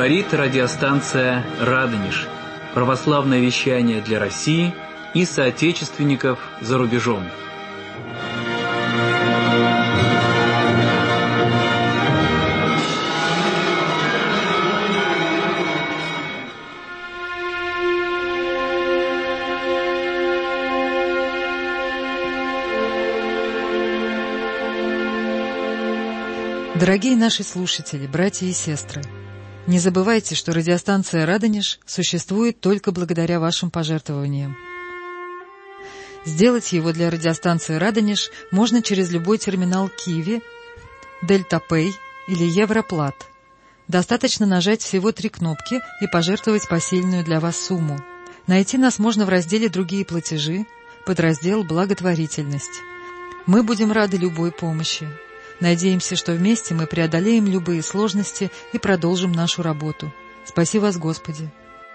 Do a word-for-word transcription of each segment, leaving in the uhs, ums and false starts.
Говорит радиостанция «Радонеж». Православное вещание для России и соотечественников за рубежом. Дорогие наши слушатели, братья и сестры, не забывайте, что радиостанция «Радонеж» существует только благодаря вашим пожертвованиям. Сделать его для радиостанции «Радонеж» можно через любой терминал Киви, Дельтапэй или Европлат. Достаточно нажать всего три кнопки и пожертвовать посильную для вас сумму. Найти нас можно в разделе «Другие платежи», подраздел «Благотворительность». Мы будем рады любой помощи. Надеемся, что вместе мы преодолеем любые сложности и продолжим нашу работу. Спаси вас, Господи!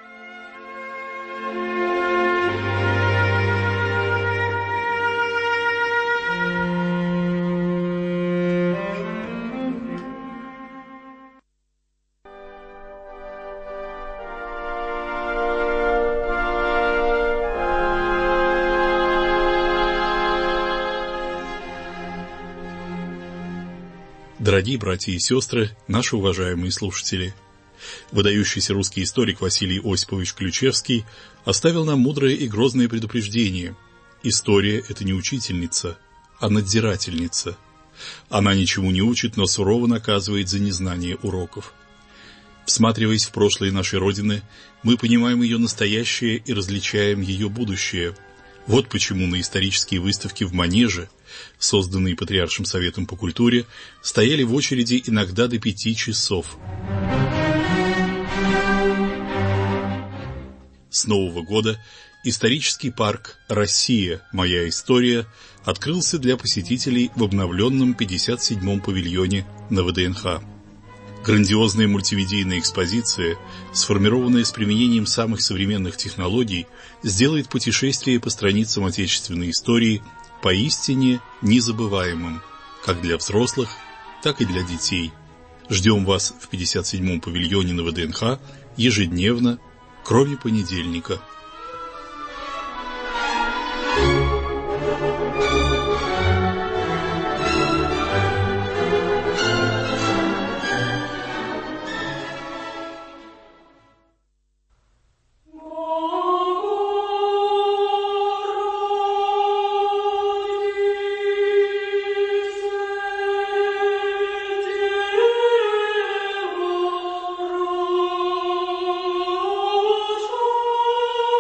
Дорогие братья и сестры, наши уважаемые слушатели, выдающийся русский историк Василий Осипович Ключевский оставил нам мудрое и грозное предупреждение. История – это не учительница, а надзирательница. Она ничему не учит, но сурово наказывает за незнание уроков. Всматриваясь в прошлое нашей Родины, мы понимаем ее настоящее и различаем ее будущее. Вот почему на исторические выставки в Манеже, созданные Патриаршим Советом по культуре, стояли в очереди иногда до пяти часов. С Нового года исторический парк «Россия. Моя история» открылся для посетителей в обновленном пятьдесят седьмом павильоне на вэ дэ эн ха. Грандиозная мультимедийная экспозиция, сформированная с применением самых современных технологий, сделает путешествие по страницам отечественной истории поистине незабываемым, как для взрослых, так и для детей. Ждем вас в пятьдесят седьмом павильоне на вэ дэ эн ха ежедневно, кроме понедельника. Oh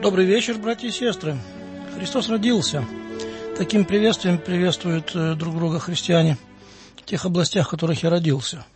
Добрый вечер, братья и сестры. Христос родился. Таким приветствием приветствуют друг друга христиане в тех областях, в которых я родился.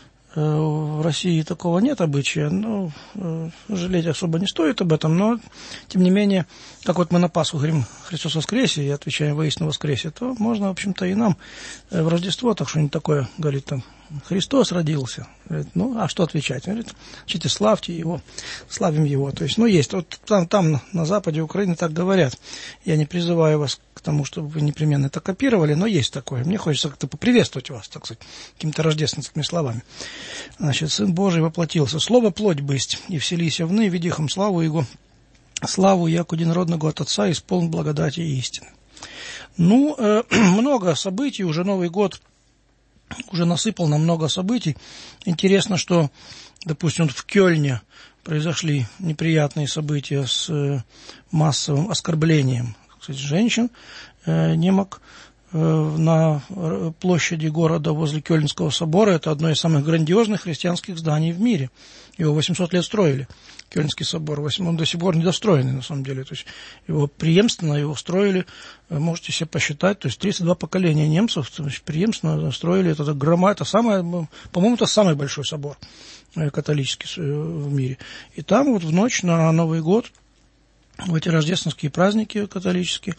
В России такого нет обычая, но жалеть особо не стоит об этом, но, тем не менее, как вот мы на Пасху говорим «Христос воскресе» и отвечаем «Воистину воскресе», то можно, в общем-то, и нам в Рождество так что-нибудь такое говорит там «Христос родился». Говорит, ну, а что отвечать? Он говорит, чите, славьте Его, славим Его. То есть, ну, есть, вот там, там на западе Украины так говорят. Я не призываю вас к тому, чтобы вы непременно это копировали, но есть такое. Мне хочется как-то поприветствовать вас, так сказать, какими-то рождественскими словами. Значит, Сын Божий воплотился. Слово плоть бысть, и вселися вны, видихом славу Его, славу яко единородного от Отца, исполн благодати и истины. Ну, э, много событий, уже Новый год уже насыпал на много событий. Интересно, что, допустим, в Кёльне произошли неприятные события с э, массовым оскорблением, кстати, женщин, э, немок, э, на площади города возле Кёльнского собора. Это одно из самых грандиозных христианских зданий в мире. Его восемьсот лет строили. Кёльнский собор, он до сих пор недостроенный, на самом деле, то есть его преемственно его строили, можете себе посчитать, то есть тридцать два поколения немцев, то есть преемственно строили, это грома, это самое, по-моему, это самый большой собор католический в мире. И там вот в ночь на Новый год, в эти рождественские праздники католические,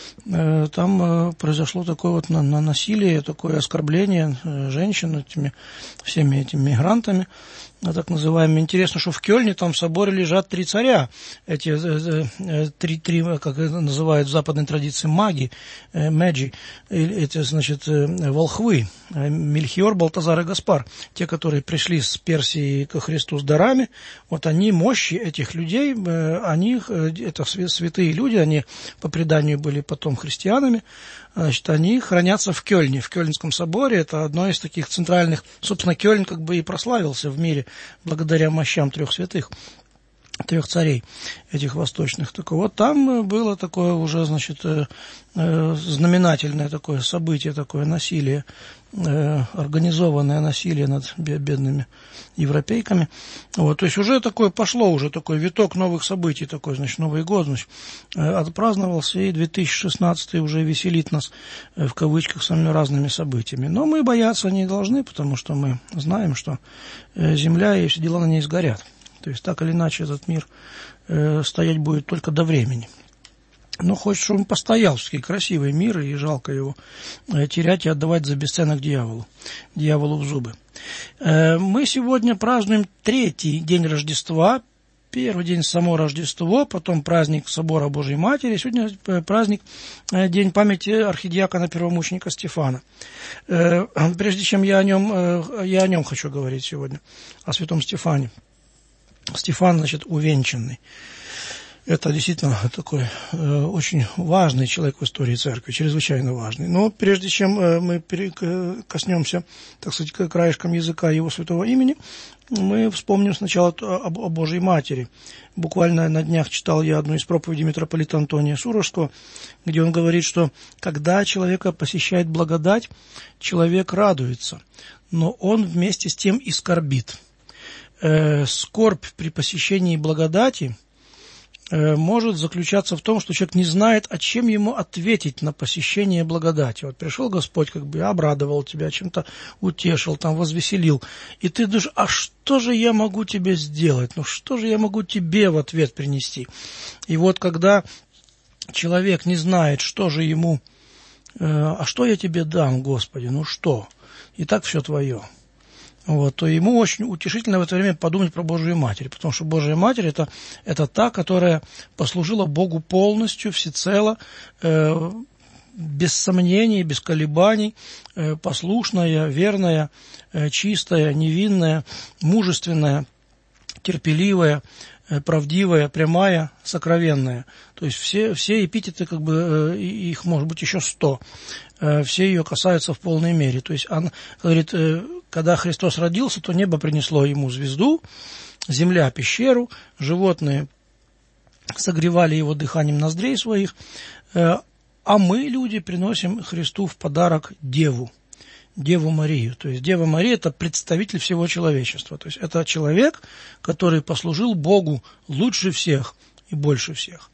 там произошло такое вот насилие, такое оскорбление женщин этими, всеми этими мигрантами, так называемыми. Интересно, что в Кёльне там в соборе лежат три царя, эти три, три, как это называют в западной традиции, маги, мэджи, эти, значит, волхвы, Мельхиор, Балтазар и Гаспар, те, которые пришли с Персии ко Христу с дарами, вот они, мощи этих людей, они, это святые люди, они по преданию были потом христианами, значит, они хранятся в Кёльне, в Кёльнском соборе. Это одно из таких центральных, собственно, Кёльн как бы и прославился в мире благодаря мощам трех святых, трех царей этих восточных. Так вот, там было такое уже, значит, знаменательное такое событие, такое насилие, организованное насилие над бедными европейками. Вот, то есть уже такое пошло, уже такой виток новых событий, такой, значит, Новый год, значит, отпраздновался, и две тысячи шестнадцатый уже веселит нас, в кавычках, самыми разными событиями. Но мы бояться не должны, потому что мы знаем, что земля и все дела на ней сгорят. То есть так или иначе этот мир э, стоять будет только до времени. Но хочется, чтобы он постоял, все-таки красивый мир, и жалко его э, терять и отдавать за бесценок дьяволу, дьяволу в зубы. Э, мы сегодня празднуем третий день Рождества, первый день само Рождество, потом праздник Собора Божией Матери, сегодня праздник, э, день памяти архидиакона первомученика Стефана. Э, прежде чем я о нем, э, я о нем хочу говорить сегодня, о святом Стефане. Стефан, значит, увенчанный. Это действительно такой э, очень важный человек в истории церкви, чрезвычайно важный. Но прежде чем э, мы коснемся, так сказать, краешком языка его святого имени, мы вспомним сначала о, о Божьей Матери. Буквально на днях читал я одну из проповедей митрополита Антония Суровского, где он говорит, что когда человека посещает благодать, человек радуется, но он вместе с тем и скорбит. Скорбь при посещении благодати может заключаться в том, что человек не знает, а чем ему ответить на посещение благодати. Вот пришел Господь, как бы обрадовал тебя, чем-то утешил, там возвеселил, и ты думаешь, а что же я могу тебе сделать? Ну что же я могу тебе в ответ принести? И вот когда человек не знает, что же ему, а что я тебе дам, Господи, ну что? И так все твое. Вот, то ему очень утешительно в это время подумать про Божию Матерь, потому что Божия Матерь это, это та, которая послужила Богу полностью, всецело, э, без сомнений, без колебаний, э, послушная, верная, э, чистая, невинная, мужественная, терпеливая, э, правдивая, прямая, сокровенная. То есть все, все эпитеты, как бы, э, их может быть еще сто, э, все ее касаются в полной мере. То есть она говорит, э, когда Христос родился, то небо принесло ему звезду, земля пещеру, животные согревали его дыханием ноздрей своих, а мы, люди, приносим Христу в подарок Деву, Деву Марию. То есть Дева Мария – это представитель всего человечества. То есть это человек, который послужил Богу лучше всех и больше всех.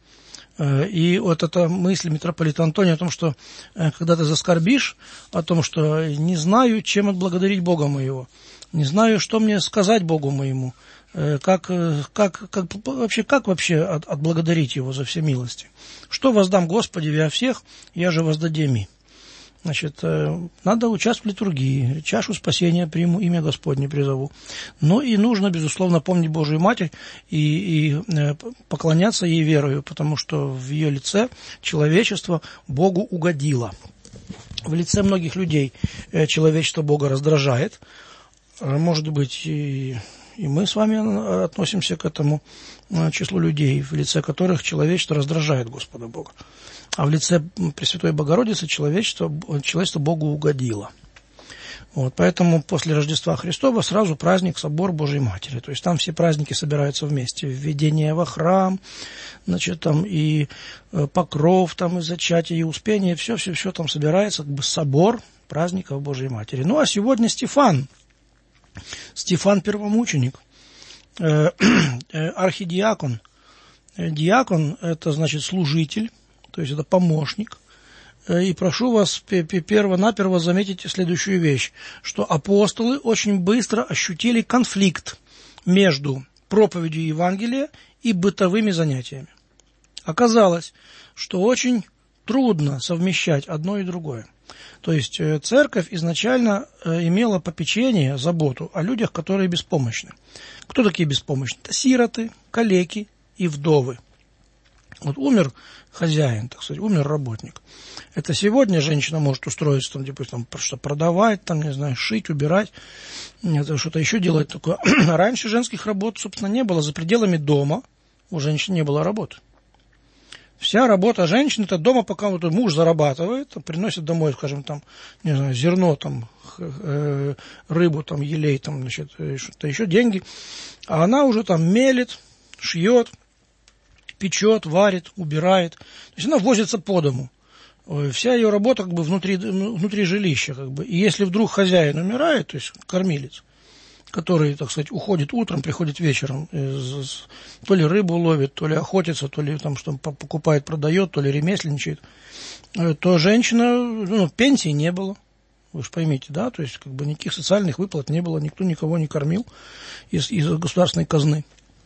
И вот эта мысль митрополита Антония о том, что когда ты заскорбишь, о том, что не знаю, чем отблагодарить Бога моего, не знаю, что мне сказать Богу моему, как, как, как, вообще, как вообще отблагодарить Его за все милости. Что воздам Господи вя всех, я же воздадеми. Значит, надо участвовать в литургии, чашу спасения приму, имя Господне призову. Но и нужно, безусловно, помнить Божию Матерь и, и поклоняться ей верою, потому что в ее лице человечество Богу угодило. В лице многих людей человечество Бога раздражает. Может быть, и, и мы с вами относимся к этому числу людей, в лице которых человечество раздражает Господа Бога. А в лице Пресвятой Богородицы человечество, человечество Богу угодило. Вот, поэтому после Рождества Христова сразу праздник Собор Божией Матери. То есть там все праздники собираются вместе. Введение во храм, значит, там и покров, там и зачатие, и успение. Все-все-все там собирается, как бы собор праздников Божией Матери. Ну, а сегодня Стефан. Стефан Первомученик, э, э, архидиакон. Диакон – это, значит, служитель. То есть это помощник. И прошу вас перво-наперво заметить следующую вещь, что апостолы очень быстро ощутили конфликт между проповедью Евангелия и бытовыми занятиями. Оказалось, что очень трудно совмещать одно и другое. То есть церковь изначально имела попечение, заботу о людях, которые беспомощны. Кто такие беспомощные? Это сироты, калеки и вдовы. Вот умер хозяин, так сказать, умер работник. Это сегодня женщина может устроиться, там, допустим, что продавать, там, не знаю, шить, убирать, что-то еще делать такое. Раньше женских работ, собственно, не было. За пределами дома у женщин не было работы. Вся работа женщины, это дома, пока вот муж зарабатывает, приносит домой, скажем, там, не знаю, зерно, там, э, рыбу, там, елей, там, значит, что-то еще, деньги, а она уже там мелит, шьет, печет, варит, убирает. То есть она возится по дому. Вся ее работа как бы внутри, внутри жилища. Как бы. И если вдруг хозяин умирает, то есть кормилец, который, так сказать, уходит утром, приходит вечером, то ли рыбу ловит, то ли охотится, то ли там что покупает, продает, то ли ремесленничает, то женщина, ну, пенсии не было. Вы же поймите, да, то есть как бы никаких социальных выплат не было, никто никого не кормил из, из государственной казны.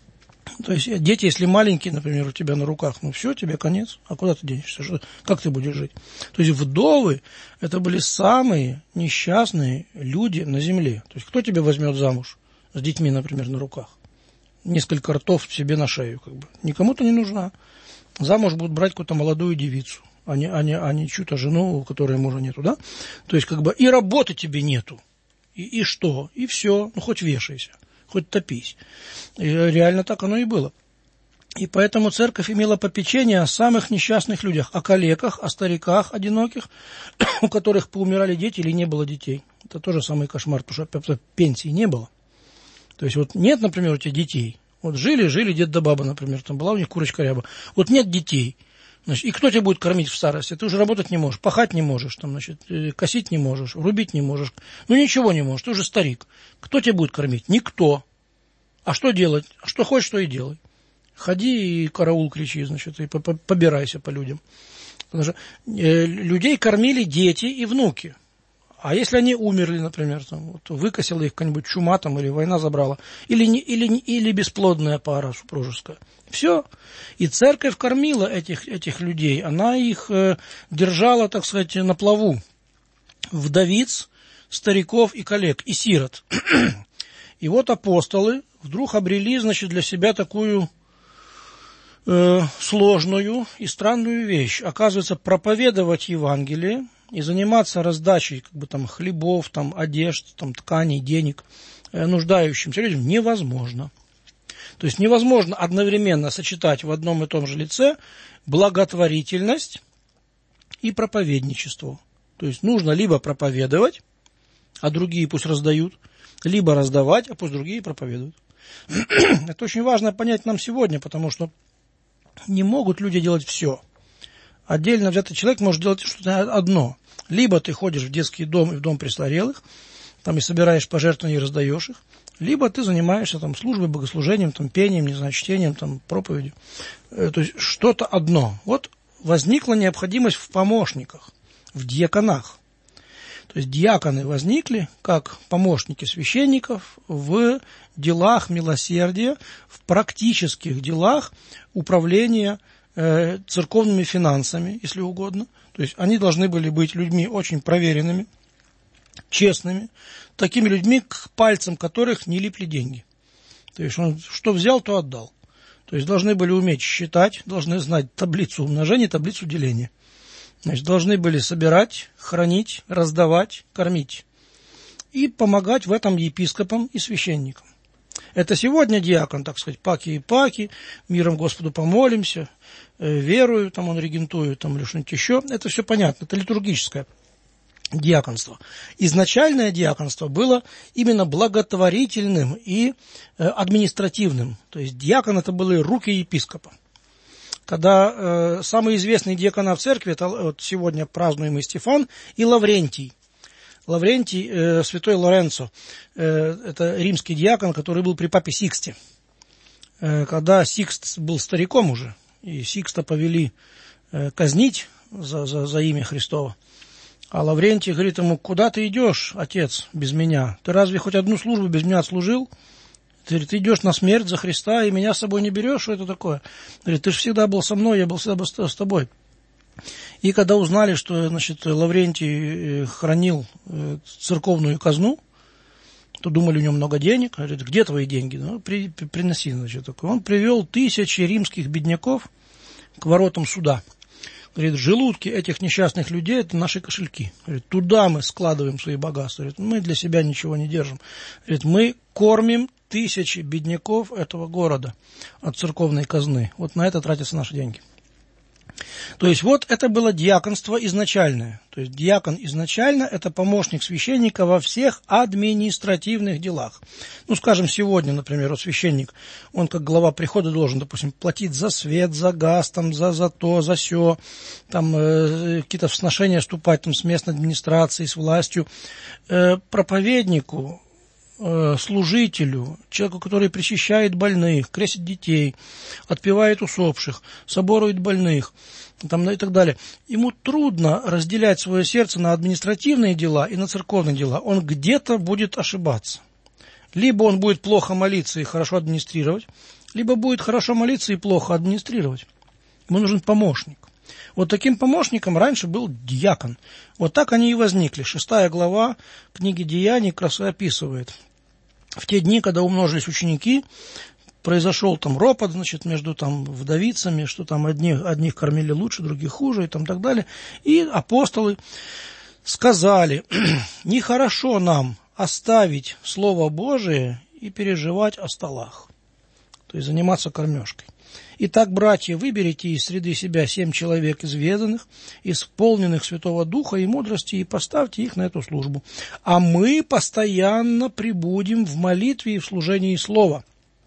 То есть дети, если маленькие, например, у тебя на руках, ну все, тебе конец, а куда ты денешься, что, как ты будешь жить? То есть вдовы, это были самые несчастные люди на земле. То есть кто тебя возьмет замуж с детьми, например, на руках? Несколько ртов себе на шею, как бы. Никому ты не нужна. Замуж будут брать какую-то молодую девицу, а не, а не, а не чью-то жену, у которой мужа нету, да? То есть как бы и работы тебе нету, и, и что, и все, ну хоть вешайся. Хоть топись. И реально так оно и было. И поэтому церковь имела попечение о самых несчастных людях, о калеках, о стариках одиноких, у которых поумирали дети или не было детей. Это тоже самый кошмар, потому что пенсии не было. То есть вот нет, например, у тебя детей. Вот жили, жили дед да баба, например, там была у них курочка ряба. Вот нет детей. Значит, и кто тебя будет кормить в старости? Ты уже работать не можешь, пахать не можешь, там, значит, косить не можешь, рубить не можешь. Ну ничего не можешь, ты уже старик. Кто тебя будет кормить? Никто. А что делать? Что хочешь, то и делай. Ходи и караул кричи, значит, и побирайся по людям. Потому что э, людей кормили дети и внуки. А если они умерли, например, там, вот, выкосила их какая-нибудь чума там, или война забрала, или, не, или, или бесплодная пара супружеская. Все. И церковь кормила этих, этих людей, она их э, держала, так сказать, на плаву. Вдовиц, стариков и коллег, и сирот. И вот апостолы вдруг обрели, значит, для себя такую э, сложную и странную вещь. Оказывается, проповедовать Евангелие и заниматься раздачей как бы, там, хлебов, там, одежд, там, тканей, денег э, нуждающимся людям невозможно. То есть невозможно одновременно сочетать в одном и том же лице благотворительность и проповедничество. То есть нужно либо проповедовать, а другие пусть раздают, либо раздавать, а пусть другие проповедуют. Это очень важно понять нам сегодня, потому что не могут люди делать все. Отдельно взятый человек может делать что-то одно. Либо ты ходишь в детский дом и в дом престарелых, там и собираешь пожертвования и раздаешь их, либо ты занимаешься там службой, богослужением, там, пением, не знаю, чтением, там, проповедью. То есть что-то одно. Вот возникла необходимость в помощниках, в диаконах. То есть диаконы возникли как помощники священников в делах милосердия, в практических делах управления э, церковными финансами, если угодно. То есть они должны были быть людьми очень проверенными, честными, такими людьми, к пальцам которых не липли деньги. То есть он что взял, то отдал. То есть должны были уметь считать, должны знать таблицу умножения, таблицу деления. Значит, должны были собирать, хранить, раздавать, кормить. И помогать в этом епископам и священникам. Это сегодня диакон, так сказать, паки и паки, миром Господу помолимся, э, верую, там он регентует, там или что-нибудь еще. Это все понятно, это литургическое диаконство. Изначальное диаконство было именно благотворительным и э, административным. То есть диакон это были руки епископа. Когда э, самые известные диакона в церкви, это вот сегодня празднуемый Стефан и Лаврентий. Лаврентий, э, святой Лоренцо, э, это римский диакон, который был при папе Сиксте. Э, когда Сикст был стариком уже, и Сикста повели э, казнить за, за, за имя Христово, а Лаврентий говорит ему: куда ты идешь, отец, без меня? Ты разве хоть одну службу без меня отслужил? Ты, говорит, ты идешь на смерть за Христа, и меня с собой не берешь? Что это такое? Говорит, ты же всегда был со мной, я был всегда с тобой. И когда узнали, что, значит, Лаврентий хранил церковную казну, то думали, у него много денег. Говорит, где твои деньги? Ну, при, при, приноси, значит, такое. Он привел тысячи римских бедняков к воротам суда. Говорит, желудки этих несчастных людей – это наши кошельки. Говорит, туда мы складываем свои богатства. Говорит, мы для себя ничего не держим. Говорит, мы кормим тысячи бедняков этого города от церковной казны. Вот на это тратятся наши деньги. То есть вот это было диаконство изначальное. То есть диакон изначально это помощник священника во всех административных делах. Ну, скажем, сегодня, например, вот священник, он как глава прихода должен, допустим, платить за свет, за газ, там, за, за то, за сё, там, э, какие-то сношения вступать там, с местной администрацией, с властью. Э, проповеднику, э, служителю, человеку, который причащает больных, крестит детей, отпевает усопших, соборует больных, там, и так далее. Ему трудно разделять свое сердце на административные дела и на церковные дела. Он где-то будет ошибаться. Либо он будет плохо молиться и хорошо администрировать, либо будет хорошо молиться и плохо администрировать. Ему нужен помощник. Вот таким помощником раньше был диакон. Вот так они и возникли. Шестая глава книги Деяний как раз и описывает. В те дни, когда умножились ученики, произошел там ропот, значит, между там вдовицами, что там одних, одних кормили лучше, других хуже и там так далее. И апостолы сказали: нехорошо нам оставить Слово Божие и переживать о столах, то есть заниматься кормежкой. Итак, братья, выберите из среды себя семь человек изведанных, исполненных Святого Духа и мудрости, и поставьте их на эту службу. А мы постоянно пребудем в молитве и в служении Слова.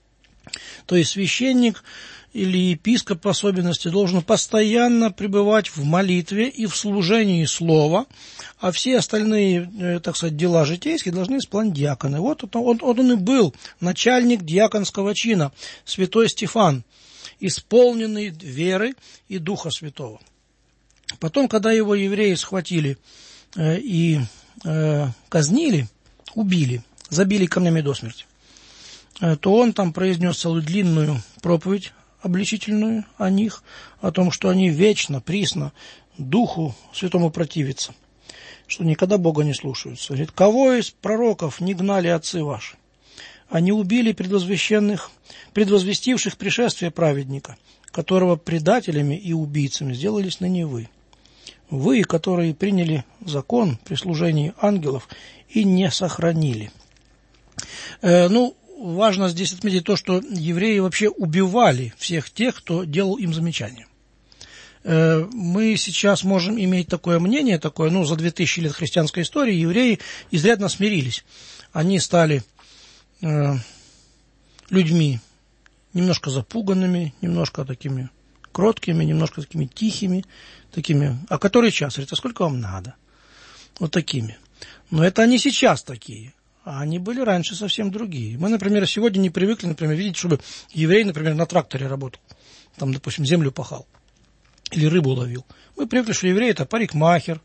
То есть священник или епископ в особенности должен постоянно пребывать в молитве и в служении Слова, а все остальные, так сказать, дела житейские должны исполнять диаконы. Вот он, он, он и был начальник диаконского чина, святой Стефан, исполненный веры и Духа Святого. Потом, когда его евреи схватили э, и э, казнили, убили, забили камнями до смерти, э, то он там произнес целую длинную проповедь обличительную о них, о том, что они вечно, присно Духу Святому противятся, что никогда Бога не слушаются. Говорит, кого из пророков не гнали отцы ваши? Они убили предвозвещенных, предвозвестивших пришествие праведника, которого предателями и убийцами сделались ныне вы. Вы, которые приняли закон при служении ангелов и не сохранили. Э, ну, важно здесь отметить то, что евреи вообще убивали всех тех, кто делал им замечания. Э, мы сейчас можем иметь такое мнение, такое, ну, за две тысячи лет христианской истории евреи изрядно смирились. Они стали людьми немножко запуганными, немножко такими кроткими, немножко такими тихими, такими, а который час? Говорит, а сколько вам надо? Вот такими. Но это они сейчас такие. а они были раньше совсем другие. Мы, например, сегодня не привыкли, например, видеть, чтобы еврей, например, на тракторе работал, там, допустим, землю пахал или рыбу ловил. Мы привыкли, что еврей – это парикмахер,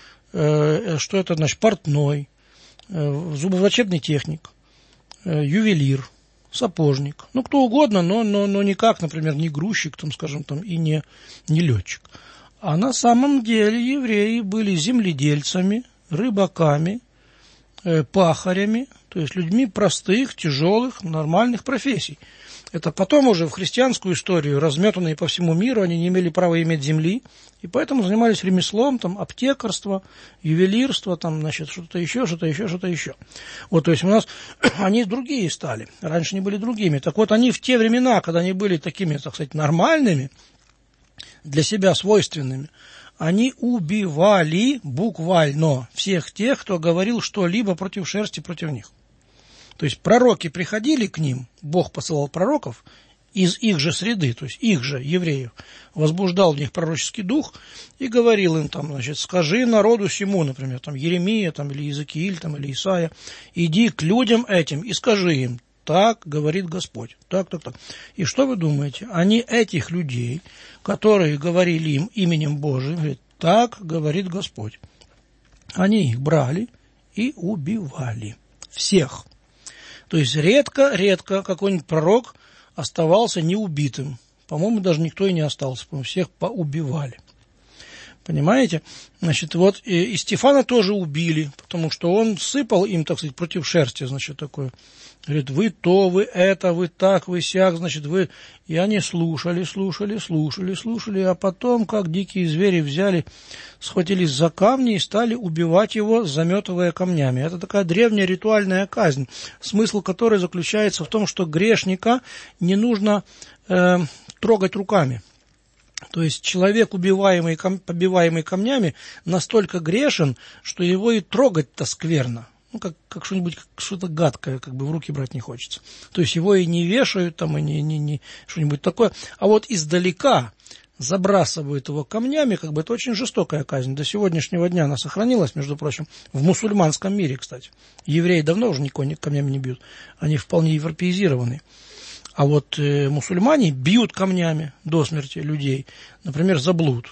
э, что это, значит, портной, э, зубоврачебный техник, э, ювелир, сапожник, ну, кто угодно, но, но, но никак, например, не грузчик, там, скажем, там, и не, не летчик. А на самом деле евреи были земледельцами, рыбаками, э, пахарями, то есть людьми простых, тяжелых, нормальных профессий. Это потом уже в христианскую историю, разметанные по всему миру, они не имели права иметь земли, и поэтому занимались ремеслом, там, аптекарство, ювелирство, там, значит, что-то еще, что-то еще, что-то еще. Вот, то есть у нас они другие стали, раньше они были другими. Так вот, они в те времена, когда они были такими, так сказать, нормальными, для себя свойственными, они убивали буквально всех тех, кто говорил что-либо против шерсти, против них. То есть пророки приходили к ним, Бог посылал пророков из их же среды, то есть их же евреев, возбуждал в них пророческий дух и говорил им там, значит, скажи народу сему, например, там Еремия, там, или Иезекииль, там, или Исаия, иди к людям этим и скажи им, так говорит Господь, так, так, так. И что вы думаете? Они этих людей, которые говорили им именем Божиим, говорят, так говорит Господь. Они их брали и убивали. Всех. То есть редко-редко какой-нибудь пророк оставался неубитым. По-моему, даже никто и не остался. По-моему, всех поубивали. Понимаете? Значит, вот и, и Стефана тоже убили, потому что он сыпал им, так сказать, против шерсти, значит, такое. Говорит, вы то, вы это, вы так, вы сяк, значит, вы... И они слушали, слушали, слушали, слушали, а потом, как дикие звери, взяли, схватились за камни и стали убивать его, заметывая камнями. Это такая древняя ритуальная казнь, смысл которой заключается в том, что грешника не нужно э, трогать руками. То есть человек, убиваемый, побиваемый камнями, настолько грешен, что его и трогать-то скверно. Ну, как, как что-нибудь, как что-то гадкое, как бы в руки брать не хочется. То есть его и не вешают, там, и не, не, не что-нибудь такое. А вот издалека забрасывают его камнями, как бы это очень жестокая казнь. До сегодняшнего дня она сохранилась, между прочим, в мусульманском мире, кстати. Евреи давно уже никого камнями не бьют. Они вполне европеизированы. А вот э, мусульмане бьют камнями до смерти людей, например, за блуд.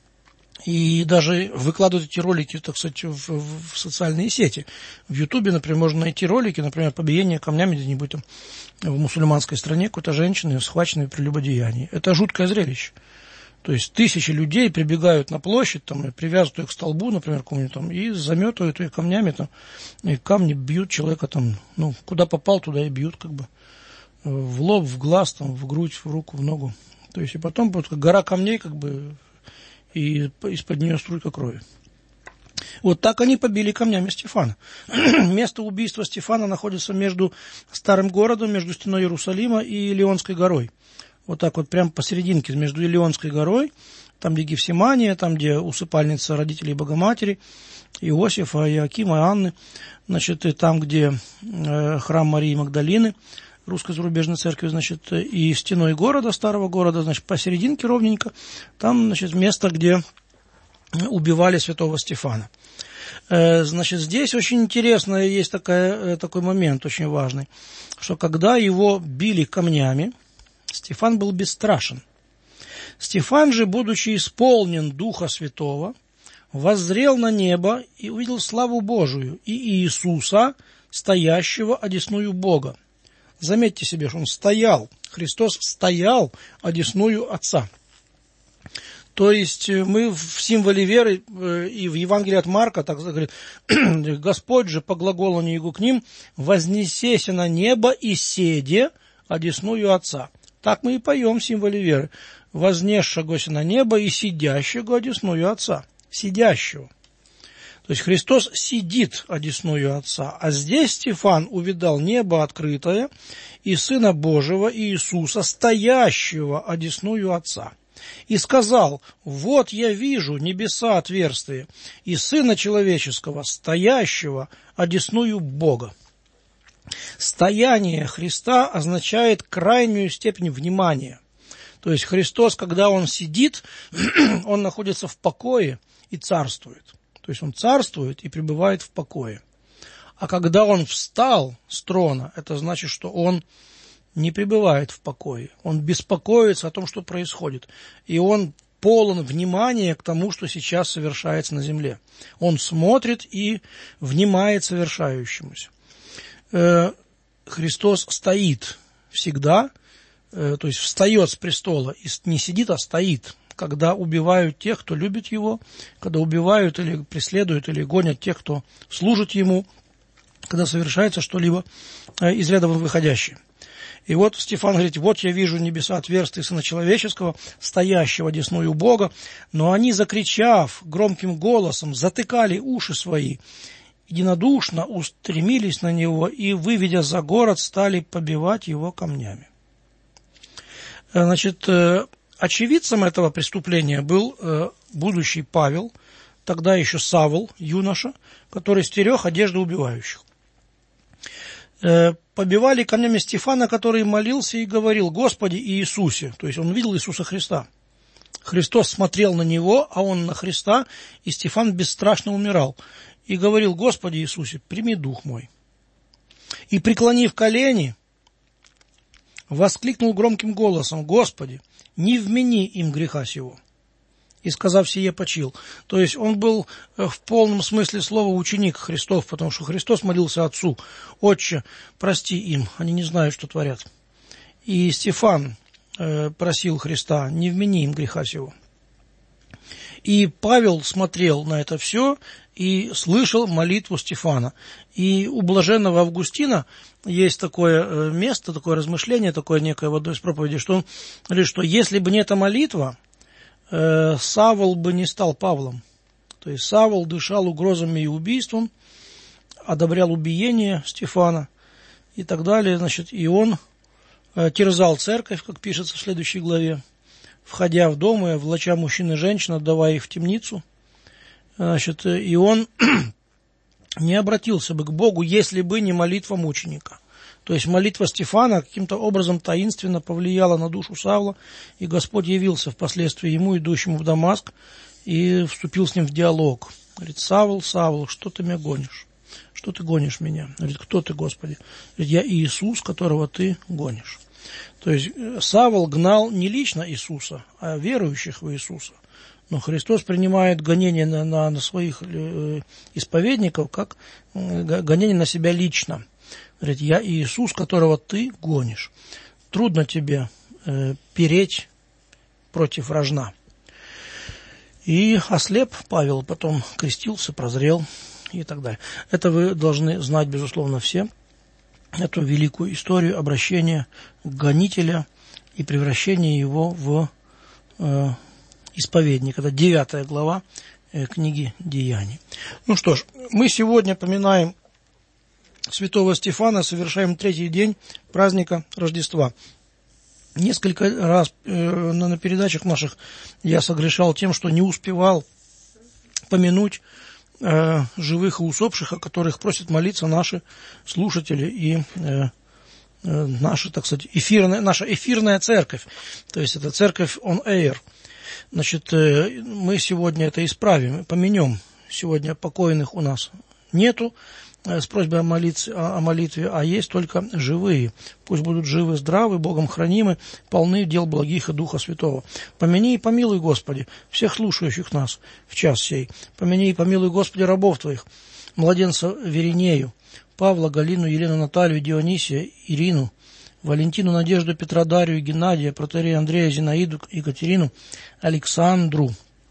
И даже выкладывают эти ролики, так сказать, в, в социальные сети. В Ютубе, например, можно найти ролики, например, побиение камнями где-нибудь там в мусульманской стране какой-то женщины, схваченной при прелюбодеянии. Это жуткое зрелище. То есть тысячи людей прибегают на площадь, там, и привязывают ее к столбу, например, какому-нибудь там, и заметывают ее камнями, там, и камни бьют человека там, ну, куда попал, туда и бьют, как бы, в лоб, в глаз, там, в грудь, в руку, в ногу. То есть и потом вот гора камней, как бы, и из-под нее струйка крови. Вот так они побили камнями Стефана. Место убийства Стефана находится между старым городом, между стеной Иерусалима и Илионской горой. Вот так вот прямо посерединке, между Илионской горой, там, где Гефсимания, там, где усыпальница родителей Богоматери, Иосифа, Иоакима и Анны, значит, и там, где э, храм Марии Магдалины, русской зарубежной церкви, значит, и стеной города, старого города, значит, посерединке ровненько, там, значит, место, где убивали святого Стефана. Значит, здесь очень интересно, есть такая, такой момент очень важный, что когда его били камнями, Стефан был бесстрашен. Стефан же, будучи исполнен Духа Святого, воззрел на небо и увидел славу Божию и Иисуса, стоящего одесную Бога. Заметьте себе, что он стоял, Христос стоял одесную Отца. То есть мы в символе веры и в Евангелии от Марка, так говорит, Господь же по глаголанию его к ним, вознесеся на небо и седе одесную Отца. Так мы и поем в символе веры. Вознесшегося на небо и сидящего одесную Отца. Сидящего. То есть Христос сидит одесную Отца, а здесь Стефан увидал небо открытое и Сына Божьего Иисуса, стоящего одесную Отца. И сказал, вот я вижу небеса отверстые и Сына Человеческого, стоящего одесную Бога. Стояние Христа означает крайнюю степень внимания. То есть Христос, когда Он сидит, Он находится в покое и царствует. То есть Он царствует и пребывает в покое. А когда он встал с трона, это значит, что он не пребывает в покое. Он беспокоится о том, что происходит. И он полон внимания к тому, что сейчас совершается на земле. Он смотрит и внимает совершающемуся. Христос стоит всегда, то есть встает с престола, и не сидит, а стоит, когда убивают тех, кто любит Его, когда убивают или преследуют, или гонят тех, кто служит Ему, когда совершается что-либо из ряда вон выходящее. И вот Стефан говорит: вот я вижу небеса отверстия Сына Человеческого, стоящего одесную Бога, но они, закричав громким голосом, затыкали уши свои, единодушно устремились на Него и, выведя за город, стали побивать Его камнями. Значит, очевидцем этого преступления был будущий Павел, тогда еще Савл, юноша, который стерег одежды убивающих. Побивали камнями Стефана, который молился и говорил: Господи Иисусе. То есть он видел Иисуса Христа. Христос смотрел на него, а он на Христа, и Стефан бесстрашно умирал. И говорил: Господи Иисусе, прими дух мой. И, преклонив колени, воскликнул громким голосом: Господи, не вмени им греха сего. И, сказав сие, почил. То есть он был в полном смысле слова ученик Христов, потому что Христос молился Отцу: Отче, прости им, они не знают, что творят. И Стефан э, просил Христа: не вмени им греха сего. И Павел смотрел на это все и слышал молитву Стефана. И у блаженного Августина есть такое место, такое размышление, такое некое в одной из проповедей, что он говорит, что если бы не эта молитва, Савл бы не стал Павлом. То есть Савл дышал угрозами и убийством, одобрял убиение Стефана и так далее. Значит, и он терзал церковь, как пишется в следующей главе, входя в дом и влача мужчин и женщин, отдавая их в темницу. Значит, и он не обратился бы к Богу, если бы не молитва мученика. То есть молитва Стефана каким-то образом таинственно повлияла на душу Савла, и Господь явился впоследствии ему, идущему в Дамаск, и вступил с ним в диалог. Говорит: Савл, Савл, что ты меня гонишь? Что ты гонишь меня? Говорит: кто ты, Господи? Говорит: я Иисус, которого ты гонишь. То есть Савл гнал не лично Иисуса, а верующих в Иисуса. Но Христос принимает гонение на, на, на своих э, исповедников как э, гонение на себя лично. Говорит: я Иисус, которого ты гонишь. Трудно тебе э, переть против рожна. И ослеп Павел, потом крестился, прозрел и так далее. Это вы должны знать, безусловно, все. Эту великую историю обращения гонителя и превращения его в э, исповедника. Это девятая глава э, книги Деяний. Ну что ж, мы сегодня поминаем святого Стефана, совершаем третий день праздника Рождества. Несколько раз э, на передачах наших я согрешал тем, что не успевал помянуть э, живых и усопших, о которых просят молиться наши слушатели и э, э, наша, так сказать, эфирная, наша эфирная церковь. То есть это церковь on air. Значит, э, мы сегодня это исправим, помянем. Сегодня покойных у нас нету с просьбой о молитве, о молитве, а есть только живые. Пусть будут живы, здравы, Богом хранимы, полны дел благих и Духа Святого. Помяни и помилуй, Господи, всех слушающих нас в час сей. Помяни и помилуй, Господи, рабов Твоих, младенца Веринею, Павла, Галину, Елену, Наталью, Дионисия, Ирину, Валентину, Надежду, Петра, Дарью, Геннадия, протоиерея Андрея, Зинаиду, Екатерину, Александру,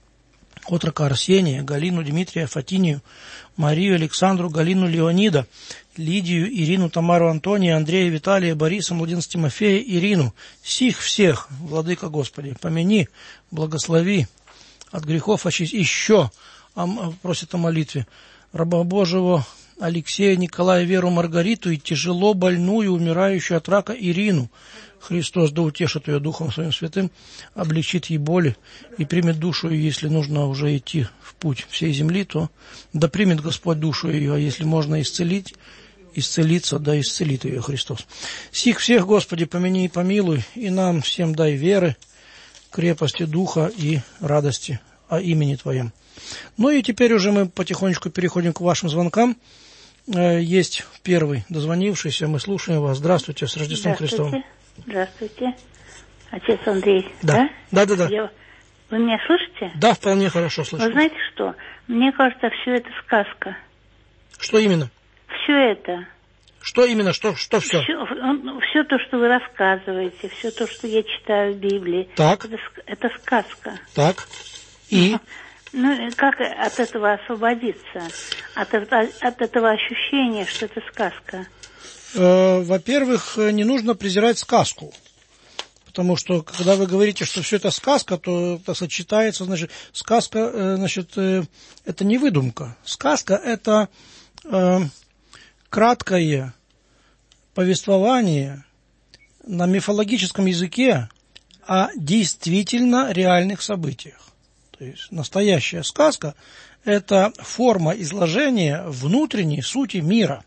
отрока Арсения, Галину, Дмитрия, Фатинию, Марию, Александру, Галину, Леонида, Лидию, Ирину, Тамару, Антония, Андрея, Виталия, Бориса, младенца Тимофея, Ирину, сих всех, Владыка Господи, помяни, благослови, от грехов очисти. Еще просит о молитве раба Божьего Алексея, Николая, Веру, Маргариту и тяжело больную, умирающую от рака Ирину. Христос да утешит ее Духом Своим Святым, облегчит ей боли и примет душу ее, если нужно уже идти в путь всей земли, то да примет Господь душу ее, а если можно исцелить, исцелиться, да исцелит ее Христос. Сих всех, Господи, помяни и помилуй, и нам всем дай веры, крепости духа и радости о имени Твоем. Ну и теперь уже мы потихонечку переходим к вашим звонкам. есть первый дозвонившийся. Мы слушаем вас. Здравствуйте, с Рождеством Христовым. Здравствуйте. Отец Андрей, да? Да, да, да. Я... Вы меня слышите? Да, вполне хорошо слышу. Вы знаете что? Мне кажется, все это сказка. Что именно? Все это. Что именно? Что, что все? Все, все то, что вы рассказываете, все то, что я читаю в Библии. Так. Это, это сказка. Так. И? Ну, как от этого освободиться? От, от этого ощущения, что это сказка? Э, во-первых, не нужно презирать сказку. Потому что, когда вы говорите, что все это сказка, то, так сказать, читается, значит, сказка, значит, это не выдумка. Сказка – это э, краткое повествование на мифологическом языке о действительно реальных событиях. То есть, настоящая сказка – это форма изложения внутренней сути мира.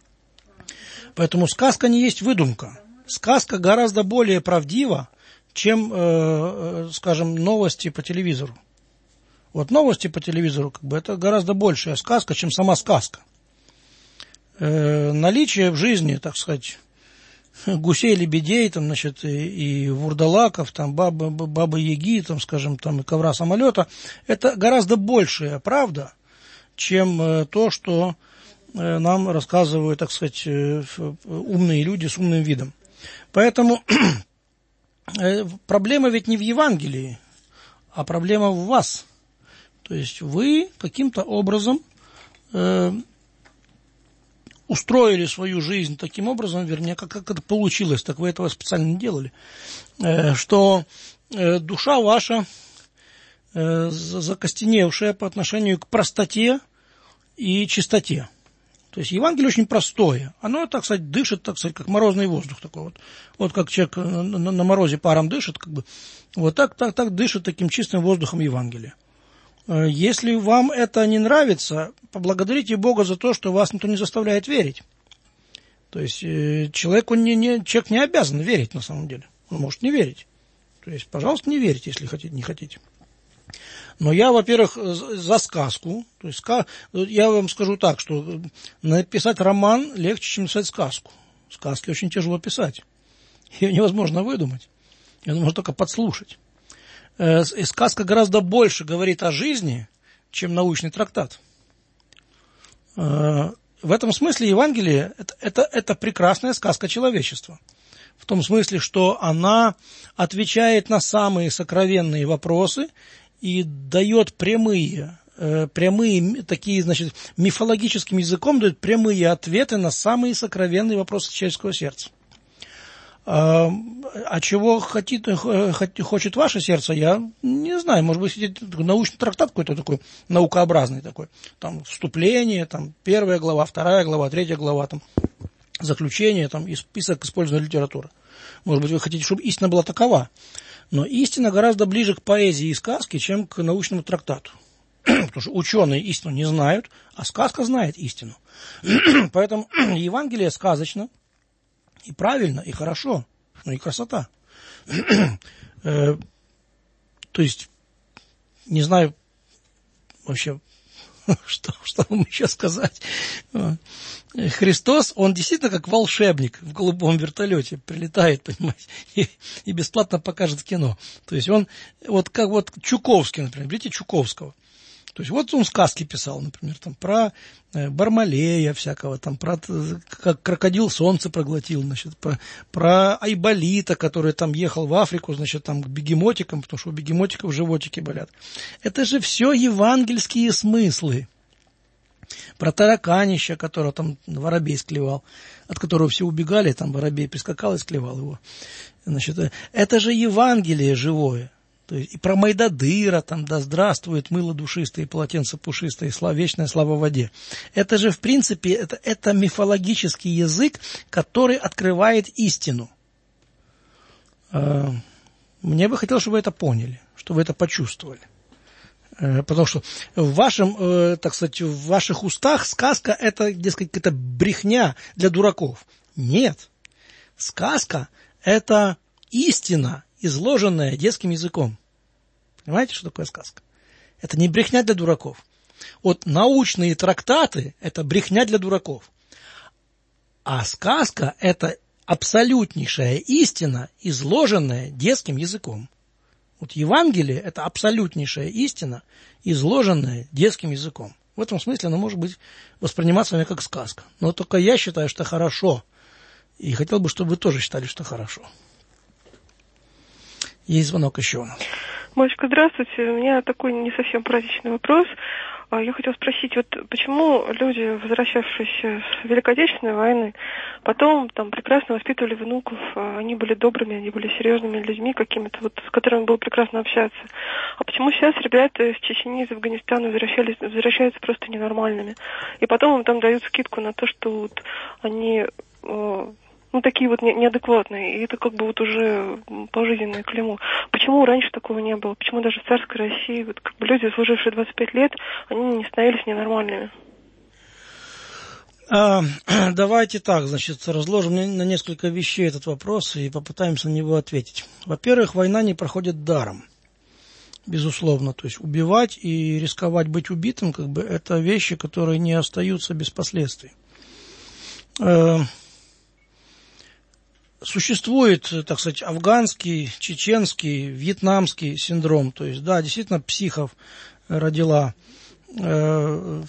Поэтому сказка не есть выдумка. Сказка гораздо более правдива, чем, э, скажем, новости по телевизору. Вот новости по телевизору, как бы, это гораздо большая сказка, чем сама сказка. Э, наличие в жизни, так сказать, гусей, лебедей, там, значит, и, и вурдалаков, там, бабы, бабы Яги, там, скажем, там, и ковра самолета, это гораздо большая правда, чем э, то, что э, нам рассказывают, так сказать, э, умные люди с умным видом. Поэтому проблема ведь не в Евангелии, а проблема в вас. То есть вы каким-то образом э, устроили свою жизнь таким образом, вернее, как, как это получилось, так вы этого специально не делали, э, что э, душа ваша э, закостеневшая по отношению к простоте и чистоте. То есть Евангелие очень простое. Оно, так сказать, дышит, так сказать, как морозный воздух такой вот. Вот как человек на, на, на морозе паром дышит, как бы, вот так, так, так дышит таким чистым воздухом Евангелие. Если вам это не нравится, поблагодарите Бога за то, что вас никто не заставляет верить. То есть человеку не, не, человек не обязан верить на самом деле. Он может не верить. То есть, пожалуйста, не верьте, если хотите, не хотите. Но я, во-первых, за сказку. То есть, я вам скажу так, что написать роман легче, чем написать сказку. Сказки очень тяжело писать. Ее невозможно выдумать. Ее можно только подслушать. И сказка гораздо больше говорит о жизни, чем научный трактат. В этом смысле Евангелие это, это, это прекрасная сказка человечества. В том смысле, что она отвечает на самые сокровенные вопросы и дает прямые, э, прямые такие, значит, мифологическим языком дает прямые ответы на самые сокровенные вопросы человеческого сердца. А, а чего хотит, хочет ваше сердце, я не знаю. Может быть, научный трактат какой-то такой, наукообразный такой. Там вступление, там первая глава, вторая глава, третья глава, там заключение, там и список использованной литературы. Может быть, вы хотите, чтобы истина была такова. Но истина гораздо ближе к поэзии и сказке, чем к научному трактату. Потому что ученые истину не знают, а сказка знает истину. Поэтому Евангелие сказочно, и правильно, и хорошо, ну и красота. То есть, не знаю вообще, что, что вам еще сказать. Христос, он действительно как волшебник в голубом вертолете прилетает, понимаете, и, и бесплатно покажет кино. То есть он, вот как вот Чуковский, например, берите Чуковского. То есть вот он сказки писал, например, там про Бармалея всякого, там про как крокодил солнце проглотил, значит, про, про Айболита, который там ехал в Африку, значит, там к бегемотикам, потому что у бегемотиков животики болят. Это же все евангельские смыслы. Про тараканища, которого там воробей склевал, от которого все убегали, там воробей прискакал и склевал его. Значит, это же Евангелие живое. То есть, и про Майдадыра, там, да здравствует мыло душистое, полотенце пушистое, слава, вечная слава в воде. Это же, в принципе, это, это мифологический язык, который открывает истину. Мне бы хотелось, чтобы вы это поняли, чтобы вы это почувствовали. Потому что в вашем, так сказать, в ваших устах сказка – это, дескать, какая-то брехня для дураков. Нет. Сказка – это истина, изложенная детским языком. Понимаете, что такое сказка? Это не брехня для дураков. Вот научные трактаты – это брехня для дураков. А сказка – это абсолютнейшая истина, изложенная детским языком. Вот Евангелие – это абсолютнейшая истина, изложенная детским языком. В этом смысле она может быть восприниматься вами как сказка. Но только я считаю, что хорошо. И хотел бы, чтобы вы тоже считали, что хорошо. Есть звонок еще у нас. Машечка, здравствуйте. У меня такой не совсем праздничный вопрос. Я хотела спросить, вот почему люди, возвращавшиеся с Великой Отечественной войны, потом там прекрасно воспитывали внуков, они были добрыми, они были серьезными людьми какими-то, вот, с которыми было прекрасно общаться. А почему сейчас ребята из Чечни, из Афганистана возвращались, возвращаются просто ненормальными? И потом им там дают скидку на то, что вот они... ну, такие вот неадекватные, и это как бы вот уже пожизненное клеймо. Почему раньше такого не было? Почему даже в царской России вот как бы люди, служившие двадцать пять лет, они не становились ненормальными? А, давайте так, значит, разложим на несколько вещей этот вопрос и попытаемся на него ответить. Во-первых, война не проходит даром, безусловно. То есть убивать и рисковать быть убитым, как бы, это вещи, которые не остаются без последствий. Существует, так сказать, афганский, чеченский, вьетнамский синдром. То есть, да, действительно, психов родила э,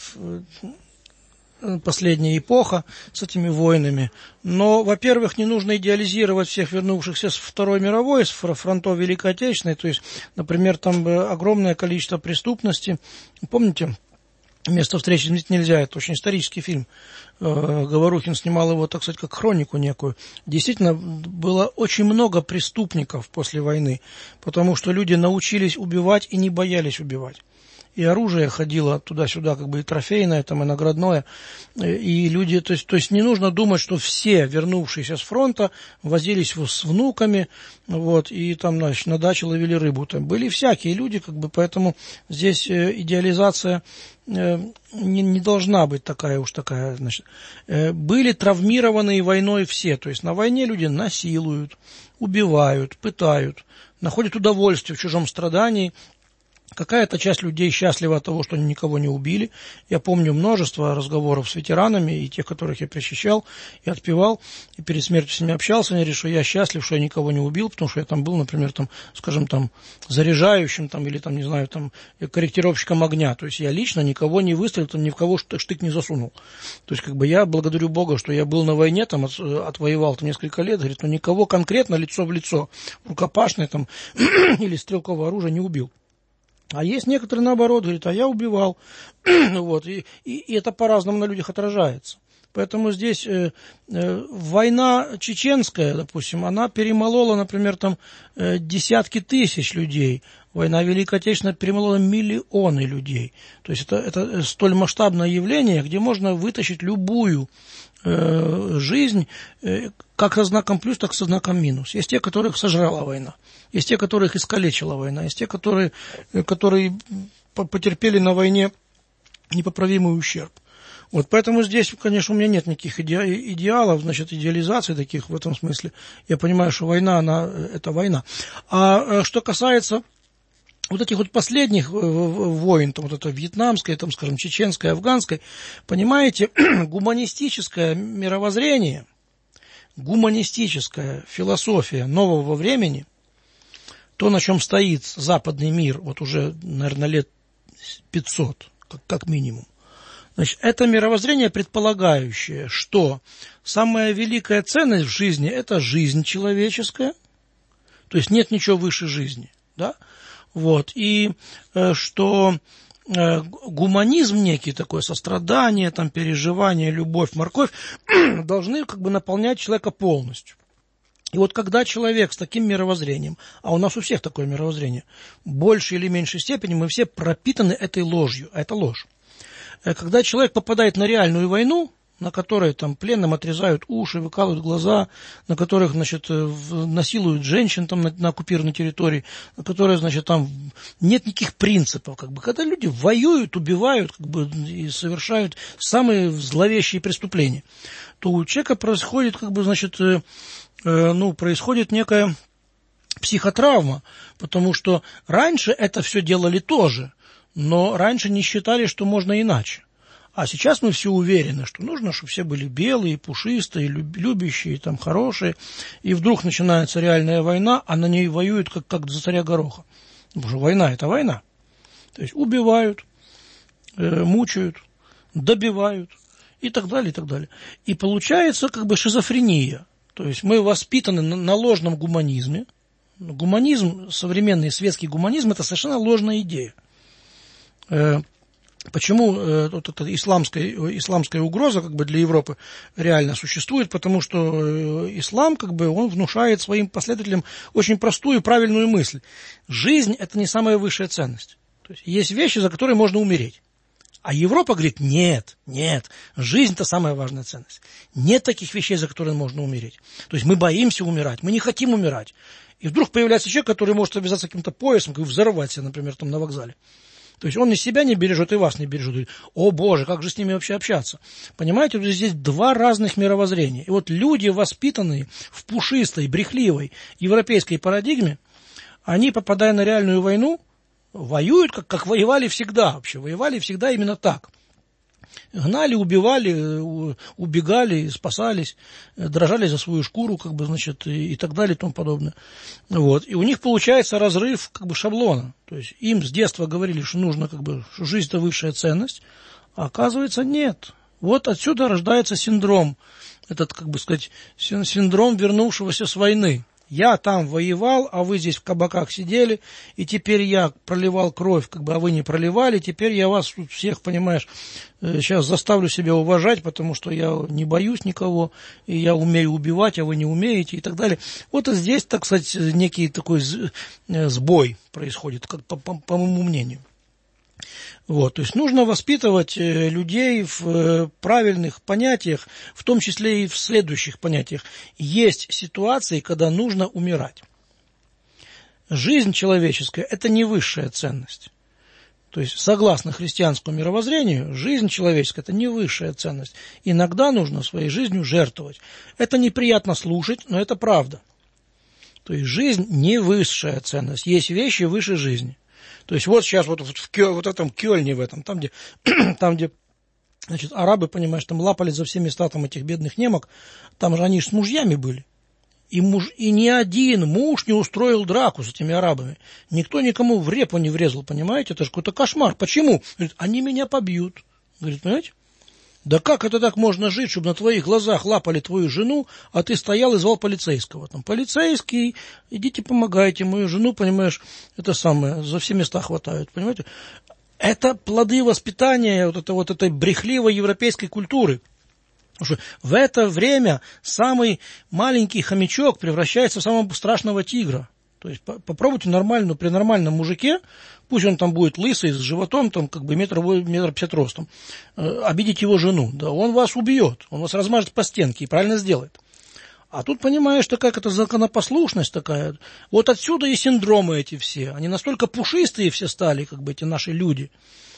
последняя эпоха с этими войнами. Но, во-первых, не нужно идеализировать всех вернувшихся с Второй мировой, с фронтов Великой Отечественной. То есть, например, там огромное количество преступности. Помните, «Место встречи изменить нельзя», это очень исторический фильм. Говорухин снимал его, так сказать, как хронику некую. Действительно, было очень много преступников после войны, потому что люди научились убивать и не боялись убивать. И оружие ходило туда-сюда, как бы и трофейное, там, и наградное. И люди, то есть, то есть не нужно думать, что все, вернувшиеся с фронта, возились с внуками, вот, и там, значит, на даче ловили рыбу. Там были всякие люди, как бы, поэтому здесь идеализация не, не должна быть такая уж такая, значит. Были травмированные войной все, то есть на войне люди насилуют, убивают, пытают, находят удовольствие в чужом страдании. Какая-то часть людей счастлива от того, что они никого не убили. Я помню множество разговоров с ветеранами, и тех, которых я причащал, и отпевал, и перед смертью с ними общался. Они говорят, что я счастлив, что я никого не убил, потому что я там был, например, там, скажем, там, заряжающим, там, или, там, не знаю, там, корректировщиком огня. То есть я лично никого не выстрелил, там, ни в кого штык не засунул. То есть, как бы, я благодарю Бога, что я был на войне, там, от, отвоевал там несколько лет, говорит, но никого конкретно лицо в лицо, рукопашное, там, или стрелковое оружие не убил. А есть некоторые, наоборот, говорят, а я убивал. Вот, и, и, и это по-разному на людях отражается. Поэтому здесь э, э, война чеченская, допустим, она перемолола, например, там, э, десятки тысяч людей. Война Великой Отечественной перемолола миллионы людей. То есть это, это столь масштабное явление, где можно вытащить любую э, жизнь э, как со знаком плюс, так и со знаком минус. Есть те, которых сожрала война. Есть те, которых искалечила война. Есть те, которые, которые потерпели на войне непоправимый ущерб. Вот, поэтому здесь, конечно, у меня нет никаких иде- идеалов, значит, идеализаций таких в этом смысле. Я понимаю, что война, она, это война. А что касается вот этих вот последних войн, там, вот это вьетнамское, там, скажем, чеченское, афганское, понимаете, гуманистическое мировоззрение, гуманистическая философия нового времени, то, на чем стоит западный мир, вот уже, наверное, лет пятьсот, как, как минимум. Значит, это мировоззрение, предполагающее, что самая великая ценность в жизни – это жизнь человеческая, то есть нет ничего выше жизни, да? Вот, и э, что э, гуманизм некий, такое сострадание, там, переживание, любовь, морковь должны как бы наполнять человека полностью. И вот когда человек с таким мировоззрением, а у нас у всех такое мировоззрение, в большей или меньшей степени мы все пропитаны этой ложью, а это ложь. Когда человек попадает на реальную войну, на которой там пленным отрезают уши, выкалывают глаза, на которых, значит, насилуют женщин там на, на оккупированной территории, на которой, значит, там нет никаких принципов, как бы, когда люди воюют, убивают, как бы, и совершают самые зловещие преступления, то у человека происходит, как бы, значит, э, э, ну, происходит некая психотравма, потому что раньше это все делали тоже, но раньше не считали, что можно иначе. А сейчас мы все уверены, что нужно, чтобы все были белые, пушистые, любящие, там, хорошие. И вдруг начинается реальная война, а на ней воюют, как, как за царя Гороха. Потому что война – это война. То есть убивают, э, мучают, добивают и так далее, и так далее. И получается как бы шизофрения. То есть мы воспитаны на, на ложном гуманизме. Гуманизм, современный светский гуманизм – это совершенно ложная идея. Э, Почему э, вот эта исламская, исламская угроза как бы для Европы реально существует? Потому что э, ислам как бы он внушает своим последователям очень простую и правильную мысль. Жизнь – это не самая высшая ценность. То есть, есть вещи, за которые можно умереть. А Европа говорит, нет, нет, жизнь – это самая важная ценность. Нет таких вещей, за которые можно умереть. То есть мы боимся умирать, мы не хотим умирать. И вдруг появляется человек, который может обвязаться каким-то поясом, как взорвать себя, например, там на вокзале. То есть он и себя не бережет, и вас не бережет. О, Боже, как же с ними вообще общаться? Понимаете, вот здесь два разных мировоззрения. И вот люди, воспитанные в пушистой, брехливой европейской парадигме, они, попадая на реальную войну, воюют, как, как воевали всегда вообще. Воевали всегда именно так. Гнали, убивали, убегали, спасались, дрожали за свою шкуру, как бы, значит, и, и так далее, и тому подобное. Вот. И у них получается разрыв, как бы, шаблона. То есть им с детства говорили, что нужно, как бы, что жизнь – это высшая ценность, а оказывается, нет. Вот отсюда рождается синдром, этот, как бы сказать, синдром вернувшегося с войны. Я там воевал, а вы здесь в кабаках сидели, и теперь я проливал кровь, как бы, а вы не проливали, теперь я вас тут всех, понимаешь, сейчас заставлю себя уважать, потому что я не боюсь никого, и я умею убивать, а вы не умеете, и так далее. Вот и здесь, так сказать, некий такой сбой происходит, как, по, по, по моему мнению. Вот, то есть нужно воспитывать людей в правильных понятиях, в том числе и в следующих понятиях. Есть ситуации, когда нужно умирать. Жизнь человеческая – это не высшая ценность. То есть, согласно христианскому мировоззрению, жизнь человеческая – это не высшая ценность. Иногда нужно своей жизнью жертвовать. Это неприятно слушать, но это правда. То есть, жизнь не высшая ценность. Есть вещи выше жизни. То есть вот сейчас вот в Кёль, вот этом Кёльне, в этом, там, где, там, где значит, арабы, понимаешь, там лапали за все места там, этих бедных немок, там же они с мужьями были. И, муж, и ни один муж не устроил драку с этими арабами. Никто никому в репу не врезал, понимаете? Это же какой-то кошмар. Почему? Говорит, они меня побьют. Говорит, понимаете? Да как это так можно жить, чтобы на твоих глазах лапали твою жену, а ты стоял и звал полицейского? Там, полицейский, идите помогайте, мою жену, понимаешь, это самое, за все места хватают, понимаете? Это плоды воспитания вот, это, вот этой брехливой европейской культуры. Потому что в это время самый маленький хомячок превращается в самого страшного тигра. То есть попробуйте нормально, при нормальном мужике, пусть он там будет лысый, с животом, там как бы метр, метр пятьдесят ростом, э, обидеть его жену, да, он вас убьет, он вас размажет по стенке и правильно сделает. А тут, понимаешь, такая какая-то законопослушность такая. Вот отсюда и синдромы эти все. Они настолько пушистые все стали, как бы эти наши люди,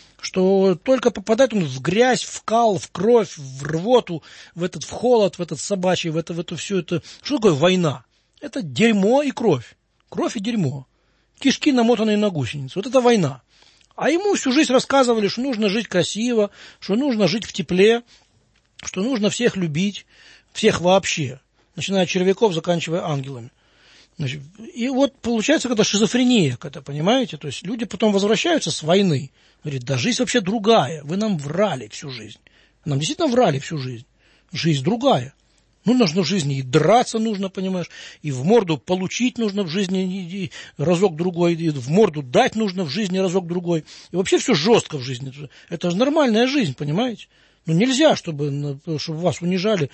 что только попадает он в грязь, в кал, в кровь, в рвоту, в этот в холод, в этот собачий, в это, в это все это. Что такое война? Это дерьмо и кровь. Кровь и дерьмо. Кишки, намотанные на гусеницы. Вот это война. А ему всю жизнь рассказывали, что нужно жить красиво, что нужно жить в тепле, что нужно всех любить, всех вообще, начиная от червяков, заканчивая ангелами. Значит, и вот получается какая-то шизофрения, какая-то, понимаете? То есть люди потом возвращаются с войны. Говорят, да жизнь вообще другая. Вы нам врали всю жизнь. Нам действительно врали всю жизнь. Жизнь другая. Ну, нужно в жизни и драться нужно, понимаешь, и в морду получить нужно в жизни разок-другой, и в морду дать нужно в жизни разок-другой. И вообще все жестко в жизни. Это же нормальная жизнь, понимаете? Ну, нельзя, чтобы, чтобы вас унижали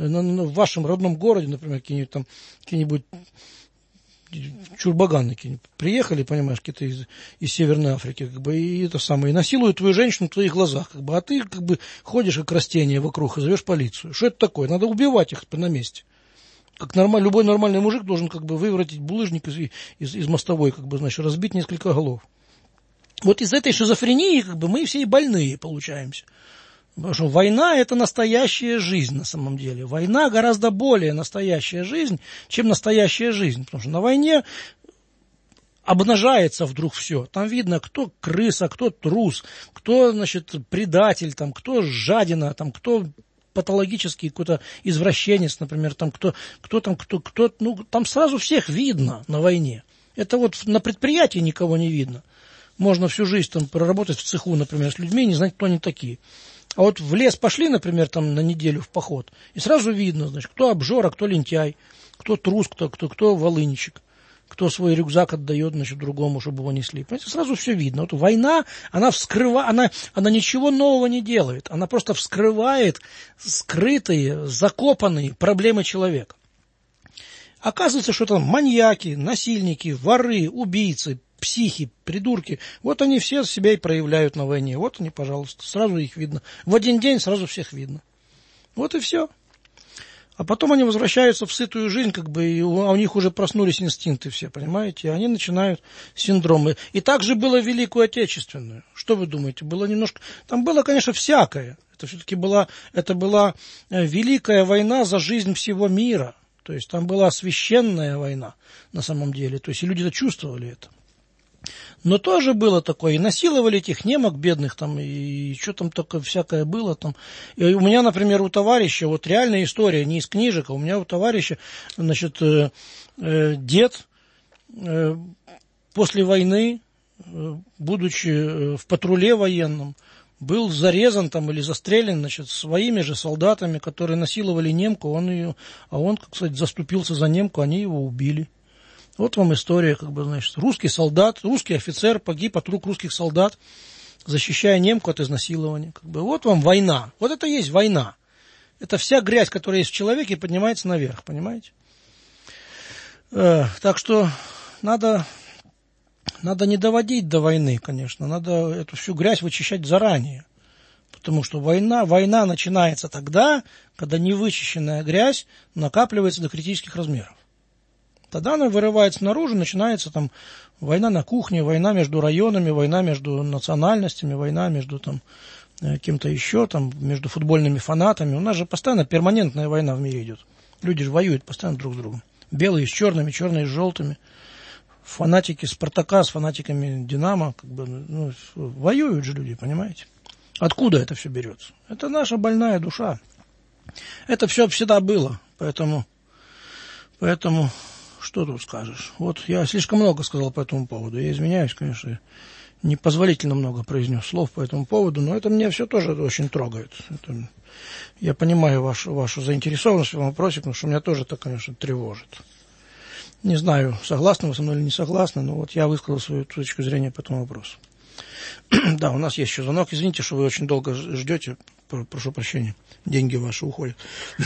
в вашем родном городе, например, какие-нибудь там, какие-нибудь чурбаганы какие-нибудь приехали, понимаешь, какие-то из, из Северной Африки, как бы, и это самое, и насилуют твою женщину в твоих глазах, как бы, а ты, как бы, ходишь как растение вокруг и зовешь полицию. Что это такое? Надо убивать их на месте. Как нормаль, любой нормальный мужик должен, как бы, выворотить булыжник из, из, из мостовой, как бы, значит, разбить несколько голов. Вот из этой шизофрении, как бы, мы все и больные получаемся. Потому что война – это настоящая жизнь на самом деле. Война гораздо более настоящая жизнь, чем настоящая жизнь. Потому что на войне обнажается вдруг все. Там видно, кто крыса, кто трус, кто, значит, предатель, там, кто жадина, там, кто патологический какой-то извращенец, например, там, кто, кто там, кто, кто, ну, там сразу всех видно на войне. Это вот на предприятии никого не видно. Можно всю жизнь там проработать в цеху, например, с людьми и не знать, кто они такие. А вот в лес пошли, например, там на неделю в поход, и сразу видно, значит, кто обжора, кто лентяй, кто трус, кто, кто, кто волынщик, кто свой рюкзак отдает, значит, другому, чтобы его несли. Понимаете, сразу все видно. Вот война, она вскрывает, она, она ничего нового не делает, она просто вскрывает скрытые, закопанные проблемы человека. Оказывается, что там маньяки, насильники, воры, убийцы, психи, придурки, вот они все себя и проявляют на войне. Вот они, пожалуйста, сразу их видно. В один день сразу всех видно. Вот и все. А потом они возвращаются в сытую жизнь, как бы, и у, а у них уже проснулись инстинкты все, понимаете? И они начинают синдромы. И так же было в Великую Отечественную. Что вы думаете? Было немножко... Там было, конечно, всякое. Это все-таки была, это была великая война за жизнь всего мира. То есть там была священная война на самом деле. То есть и люди-то чувствовали это. Но тоже было такое, и насиловали этих немок бедных, там, и что там такое всякое было. Там. И у меня, например, у товарища, вот реальная история, не из книжек, а у меня у товарища, значит, э, э, дед э, после войны, э, будучи э, в патруле военном, был зарезан там или застрелен, значит, своими же солдатами, которые насиловали немку, он ее, а он, кстати, заступился за немку, они его убили. Вот вам история, как бы, значит, русский солдат, русский офицер погиб от рук русских солдат, защищая немку от изнасилования. Как бы, вот вам война. Вот это и есть война. Это вся грязь, которая есть в человеке, поднимается наверх, понимаете? Э, так что надо, надо не доводить до войны, конечно. Надо эту всю грязь вычищать заранее. Потому что война, война начинается тогда, когда невычищенная грязь накапливается до критических размеров. Тогда она вырывается наружу, начинается там война на кухне, война между районами, война между национальностями, война между там кем-то еще, там, между футбольными фанатами. У нас же постоянно перманентная война в мире идет. Люди же воюют постоянно друг с другом. Белые с черными, черные с желтыми. Фанатики Спартака с фанатиками Динамо, как бы, ну, воюют же люди, понимаете? Откуда это все берется? Это наша больная душа. Это все всегда было, поэтому, поэтому... Что тут скажешь? Вот я слишком много сказал по этому поводу. Я извиняюсь, конечно, непозволительно много произнес слов по этому поводу, но это меня все тоже очень трогает. Это, я понимаю вашу, вашу заинтересованность в этом вопросе, потому что меня тоже это, конечно, тревожит. Не знаю, согласны вы со мной или не согласны, но вот я высказал свою точку зрения по этому вопросу. Да, у нас есть еще звонок. Извините, что вы очень долго ждете. Прошу прощения. Деньги ваши уходят.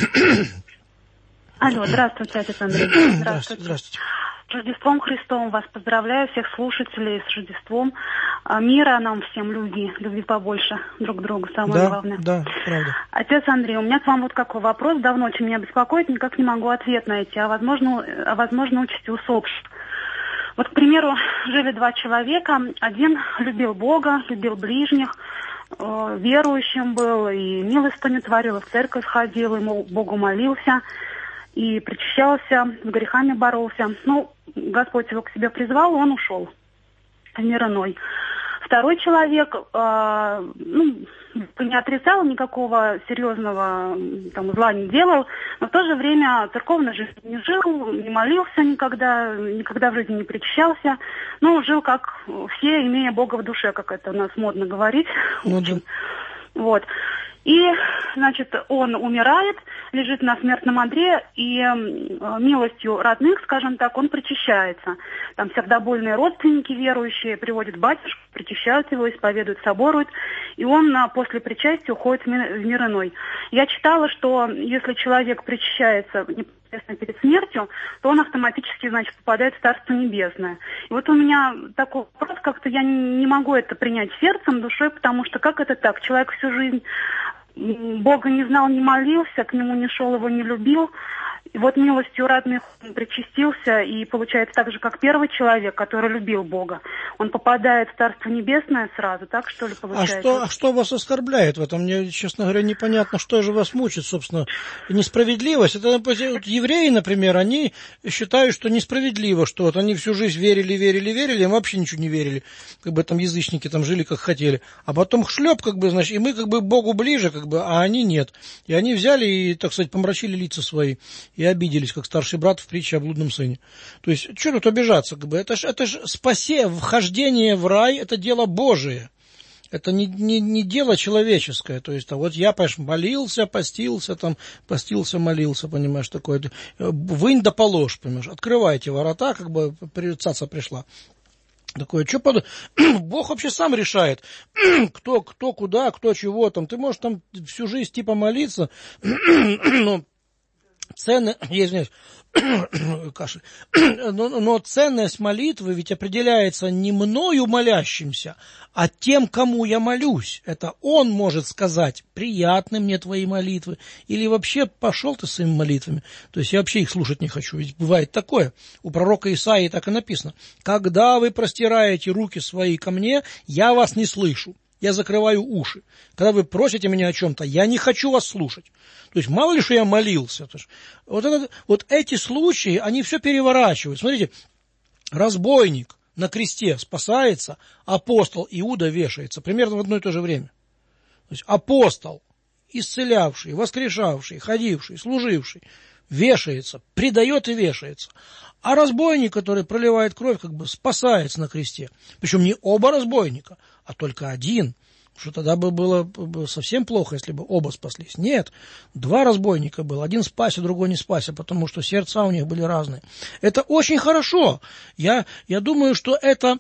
Алло, здравствуйте, отец Андрей. Здравствуйте. Здравствуйте. Здравствуйте. С Рождеством Христовым вас поздравляю, всех слушателей с Рождеством. Мира нам всем, любви, любви побольше друг к другу, самое да, главное. Да, правда. Отец Андрей, у меня к вам вот какой вопрос, давно очень меня беспокоит, никак не могу ответ найти, а возможно, о возможной участи усопших. Вот, к примеру, жили два человека, один любил Бога, любил ближних, э, верующим был, и милостыню творил, и в церковь ходил, и Богу молился, и причащался, с грехами боролся. Ну, Господь его к себе призвал, и он ушел в мир иной. Второй человек, э, ну, не отрицал, никакого серьезного там, зла не делал, но в то же время церковной жизнью не жил, не молился никогда, никогда в жизни не причащался, но жил как все, имея Бога в душе, как это у нас модно говорить. Ну, да. Вот. И, значит, он умирает, лежит на смертном одре, и э, милостью родных, скажем так, он причащается. Там сердобольные родственники верующие приводят батюшку, причащают его, исповедуют, соборуют, и он а, после причастия уходит в мир, в мир иной. Я читала, что если человек причащается непосредственно перед смертью, то он автоматически, значит, попадает в Царство Небесное. И вот у меня такой вопрос, как-то я не могу это принять сердцем, душой, потому что как это так? Человек всю жизнь Бога не знал, не молился, к нему не шел, его не любил. И вот милостью родных он причастился, и получается так же, как первый человек, который любил Бога. Он попадает в Царство Небесное сразу, так что ли получается? А что, а что вас оскорбляет в этом? Мне, честно говоря, непонятно, что же вас мучит, собственно, несправедливость. Это вот евреи, например, они считают, что несправедливо, что вот они всю жизнь верили, верили, верили, им вообще ничего не верили. Как бы там язычники там жили, как хотели. А потом шлеп, как бы, значит, и мы как бы Богу ближе, как бы, а они нет. И они взяли и, так сказать, помрачили лица свои и обиделись, как старший брат в притче о блудном сыне. То есть, что тут обижаться, как бы, это ж, это ж спасе, вхождение в рай, это дело Божие. Это не, не, не дело человеческое. То есть, а вот я, понимаешь, молился, постился, там, постился, молился, понимаешь, такое. Вынь да положь, понимаешь, открывайте ворота, как бы, цаца пришла. Такое, что под... Бог вообще сам решает, кто, кто куда, кто чего там. Ты можешь там всю жизнь типа молиться, но цены, я извиняюсь, кашель, но, но ценность молитвы ведь определяется не мною молящимся, а тем, кому я молюсь. Это он может сказать, приятны мне твои молитвы, или вообще пошел ты своими молитвами. То есть я вообще их слушать не хочу. Ведь бывает такое. У пророка Исаии так и написано. Когда вы простираете руки свои ко мне, я вас не слышу. Я закрываю уши. Когда вы просите меня о чем-то, я не хочу вас слушать. То есть мало ли, что я молился. Вот, это, вот эти случаи, они все переворачивают. Смотрите, разбойник на кресте спасается, апостол Иуда вешается. Примерно в одно и то же время. То есть апостол, исцелявший, воскрешавший, ходивший, служивший, вешается, предает и вешается. А разбойник, который проливает кровь, как бы спасается на кресте. Причем не оба разбойника, а только один. Что тогда бы было совсем плохо, если бы оба спаслись. Нет, два разбойника было. Один спасся, другой не спасся, потому что сердца у них были разные. Это очень хорошо. Я, я думаю, что это...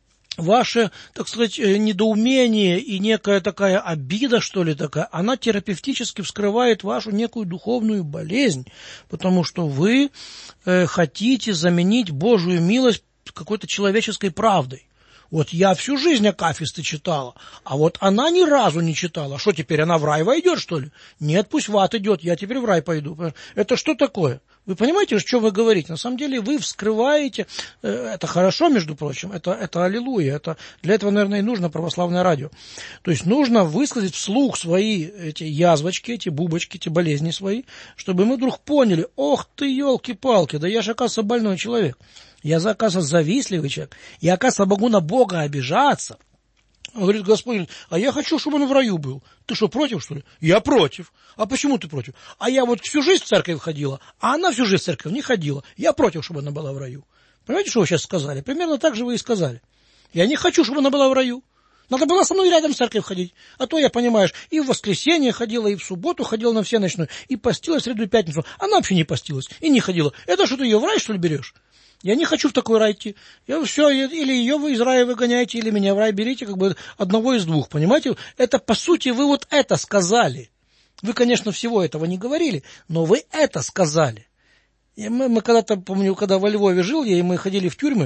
Ваше, так сказать, недоумение и некая такая обида, что ли, такая, она терапевтически вскрывает вашу некую духовную болезнь, потому что вы э, хотите заменить Божию милость какой-то человеческой правдой. Вот я всю жизнь акафисты читала, а вот она ни разу не читала. Что теперь, она в рай войдет, что ли? Нет, пусть в ад идет, я теперь в рай пойду. Это что такое? Вы понимаете, что вы говорите? На самом деле вы вскрываете, это хорошо, между прочим, это, это аллилуйя, это, для этого, наверное, и нужно православное радио. То есть нужно высказать вслух свои эти язвочки, эти бубочки, эти болезни свои, чтобы мы вдруг поняли, ох ты, елки-палки, да я же, оказывается, больной человек. Я, оказывается, завистливый человек. Я, оказывается, могу на Бога обижаться. Он говорит, Господь, а я хочу, чтобы он в раю был. Ты что, против, что ли? Я против. А почему ты против? А я вот всю жизнь в церковь ходила, а она всю жизнь в церковь не ходила. Я против, чтобы она была в раю. Понимаете, что вы сейчас сказали? Примерно так же вы и сказали. Я не хочу, чтобы она была в раю. Надо было со мной рядом в церковь ходить. А то я, понимаешь, и в воскресенье ходила, и в субботу ходила на всеночную, и постилась в среду и пятницу. Она вообще не постилась и не ходила. Это что, ты ее в рай, что ли, берешь? Я не хочу в такой рай идти. Я все, или ее вы из рая выгоняете, или меня в рай берите, как бы одного из двух, понимаете? Это, по сути, вы вот это сказали. Вы, конечно, всего этого не говорили, но вы это сказали. И мы, мы когда-то, помню, когда во Львове жил я, и мы ходили в тюрьмы,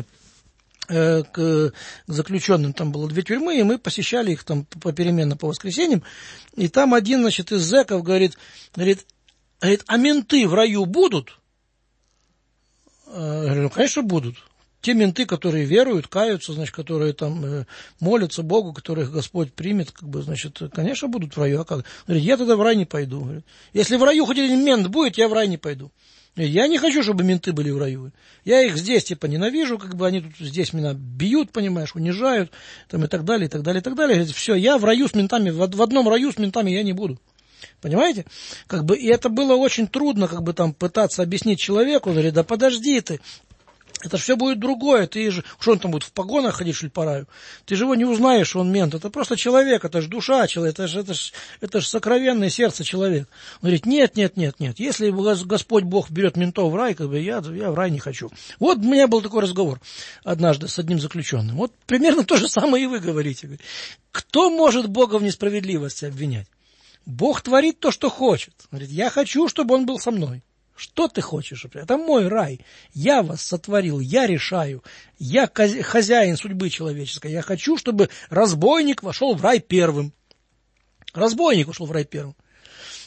э, к, к заключенным, там было две тюрьмы, и мы посещали их там попеременно по воскресеньям, и там один, значит, из зэков говорит, говорит, говорит, а менты в раю будут? Я говорю, ну, конечно, будут. Те менты, которые веруют, каются, значит, которые там э, молятся Богу, которых Господь примет, как бы, значит, конечно, будут в раю. А как? Говорит, я тогда в рай не пойду. Говорит, если в раю хоть один мент будет, я в рай не пойду. Я не хочу, чтобы менты были в раю. Я их здесь, типа, ненавижу, как бы они тут здесь меня бьют, понимаешь, унижают, там, и так далее, и так далее, и так далее. Говорит, все, я в раю с ментами, в, в одном раю с ментами я не буду. Понимаете? Как бы, и это было очень трудно, как бы там пытаться объяснить человеку, говорит, да подожди ты, это все будет другое, ты же, что он там будет в погонах ходить, что ли, по раю? Ты же его не узнаешь, он мент, это просто человек, это же душа человека, это же это ж, это ж сокровенное сердце человека. Он говорит, нет, нет, нет, нет, если Господь Бог берет ментов в рай, как бы я, я в рай не хочу. Вот у меня был такой разговор однажды с одним заключенным. Вот примерно то же самое и вы говорите. Кто может Бога в несправедливости обвинять? Бог творит то, что хочет. Говорит, я хочу, чтобы он был со мной. Что ты хочешь? Это мой рай. Я вас сотворил, я решаю. Я хозяин судьбы человеческой. Я хочу, чтобы разбойник вошел в рай первым. Разбойник вошел в рай первым.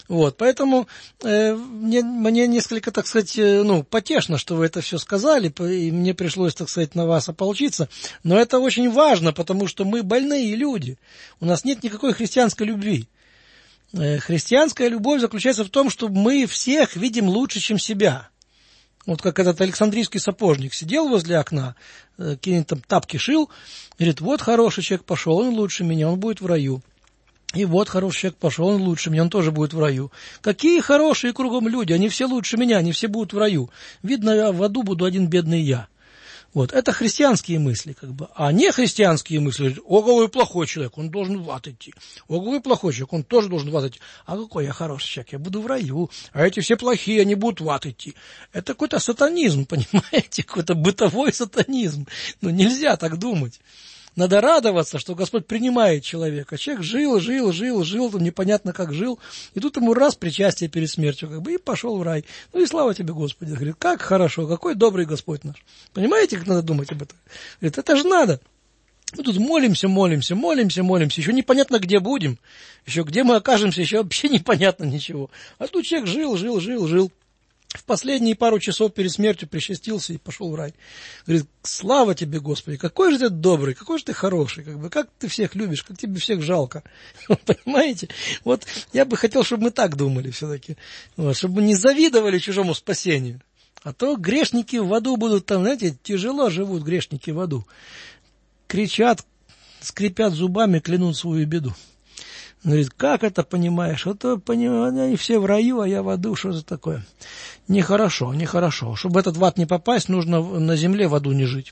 Вот, поэтому э, мне, мне несколько, так сказать, э, ну, потешно, что вы это все сказали, и мне пришлось, так сказать, на вас ополчиться. Но это очень важно, потому что мы больные люди. У нас нет никакой христианской любви. Э, христианская любовь заключается в том, что мы всех видим лучше, чем себя. Вот как этот Александрийский сапожник сидел возле окна, какие-нибудь там тапки шил, говорит, вот хороший человек пошел, он лучше меня, он будет в раю. И вот хороший человек пошел, он лучше меня, он тоже будет в раю. Какие хорошие кругом люди, они все лучше меня, они все будут в раю. Видно, я в аду буду один бедный я. Вот, это христианские мысли, как бы. А не христианские мысли, о, какой плохой человек, он должен в ад идти. О, какой плохой человек, он тоже должен в ад идти. А какой я хороший человек, я буду в раю. А эти все плохие, они будут в ад идти. Это какой-то сатанизм, понимаете, какой-то бытовой сатанизм. Ну, нельзя так думать. Надо радоваться, что Господь принимает человека. Человек жил, жил, жил, жил, там непонятно как жил. И тут ему раз причастие перед смертью, как бы, и пошел в рай. Ну и слава тебе, Господи. Говорит, как хорошо, какой добрый Господь наш. Понимаете, как надо думать об этом? Говорит, это же надо. Мы тут молимся, молимся, молимся, молимся. Еще непонятно, где будем. Еще где мы окажемся, еще вообще непонятно ничего. А тут человек жил, жил, жил, жил. В последние пару часов перед смертью причастился и пошел в рай. Говорит, слава тебе, Господи, какой же ты добрый, какой же ты хороший, как бы, как ты всех любишь, как тебе всех жалко. Понимаете? Вот я бы хотел, чтобы мы так думали все-таки, вот, чтобы мы не завидовали чужому спасению. А то грешники в аду будут там, знаете, тяжело живут грешники в аду. Кричат, скрипят зубами, клянут свою беду. Он говорит, как это понимаешь? Вот понимаю, они все в раю, а я в аду, что это такое? Нехорошо, нехорошо. Чтобы в этот в ад не попасть, нужно на земле в аду не жить.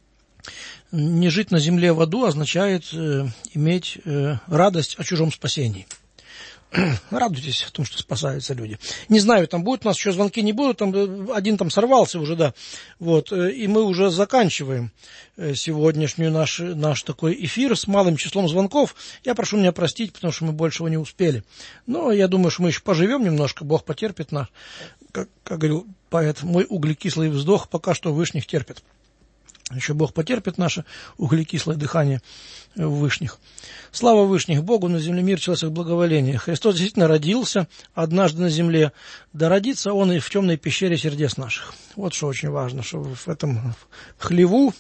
Не жить на земле в аду означает э, иметь э, радость о чужом спасении. Радуйтесь в том, что спасаются люди. Не знаю, там будут у нас еще звонки, не будут, там один там сорвался уже, да. Вот, и мы уже заканчиваем сегодняшний наш, наш такой эфир с малым числом звонков. Я прошу меня простить, потому что мы большего не успели. Но я думаю, что мы еще поживем немножко, Бог потерпит нас. Как, как говорил поэт, мой углекислый вздох пока что вышних терпит. Еще Бог потерпит наше углекислое дыхание в вышних. Слава вышних Богу, на земле мир, человек благоволение. Христос действительно родился однажды на земле, да родится Он и в темной пещере сердец наших. Вот что очень важно, чтобы в этом хлеву,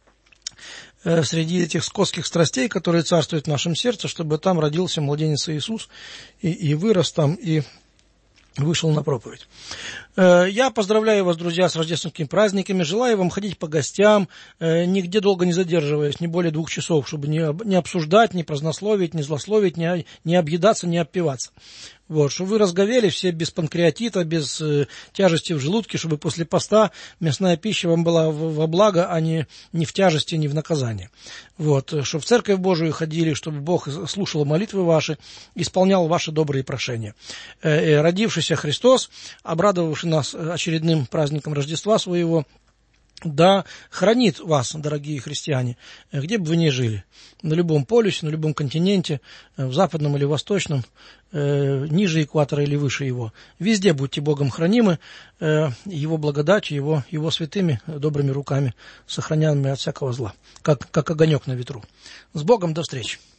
э, среди этих скотских страстей, которые царствуют в нашем сердце, чтобы там родился младенец Иисус и, и вырос там, и вышел на проповедь. Я поздравляю вас, друзья, с рождественскими праздниками. Желаю вам ходить по гостям, нигде долго не задерживаясь, не более двух часов, чтобы не обсуждать, не празднословить, не злословить, не, не объедаться, не опиваться. Вот, чтобы вы разговели все без панкреатита, без э, тяжести в желудке, чтобы после поста мясная пища вам была в, во благо, а не, не в тяжести, не в наказание. Вот, чтобы в Церковь Божию ходили, чтобы Бог слушал молитвы ваши, исполнял ваши добрые прошения. Э, э, родившийся Христос, обрадовавший нас очередным праздником Рождества своего, да хранит вас, дорогие христиане, где бы вы ни жили, на любом полюсе, на любом континенте, в западном или восточном, э, ниже экватора или выше его. Везде будьте Богом хранимы, э, Его благодатью, его, его святыми добрыми руками, сохраненными от всякого зла, как, как огонек на ветру. С Богом, до встречи!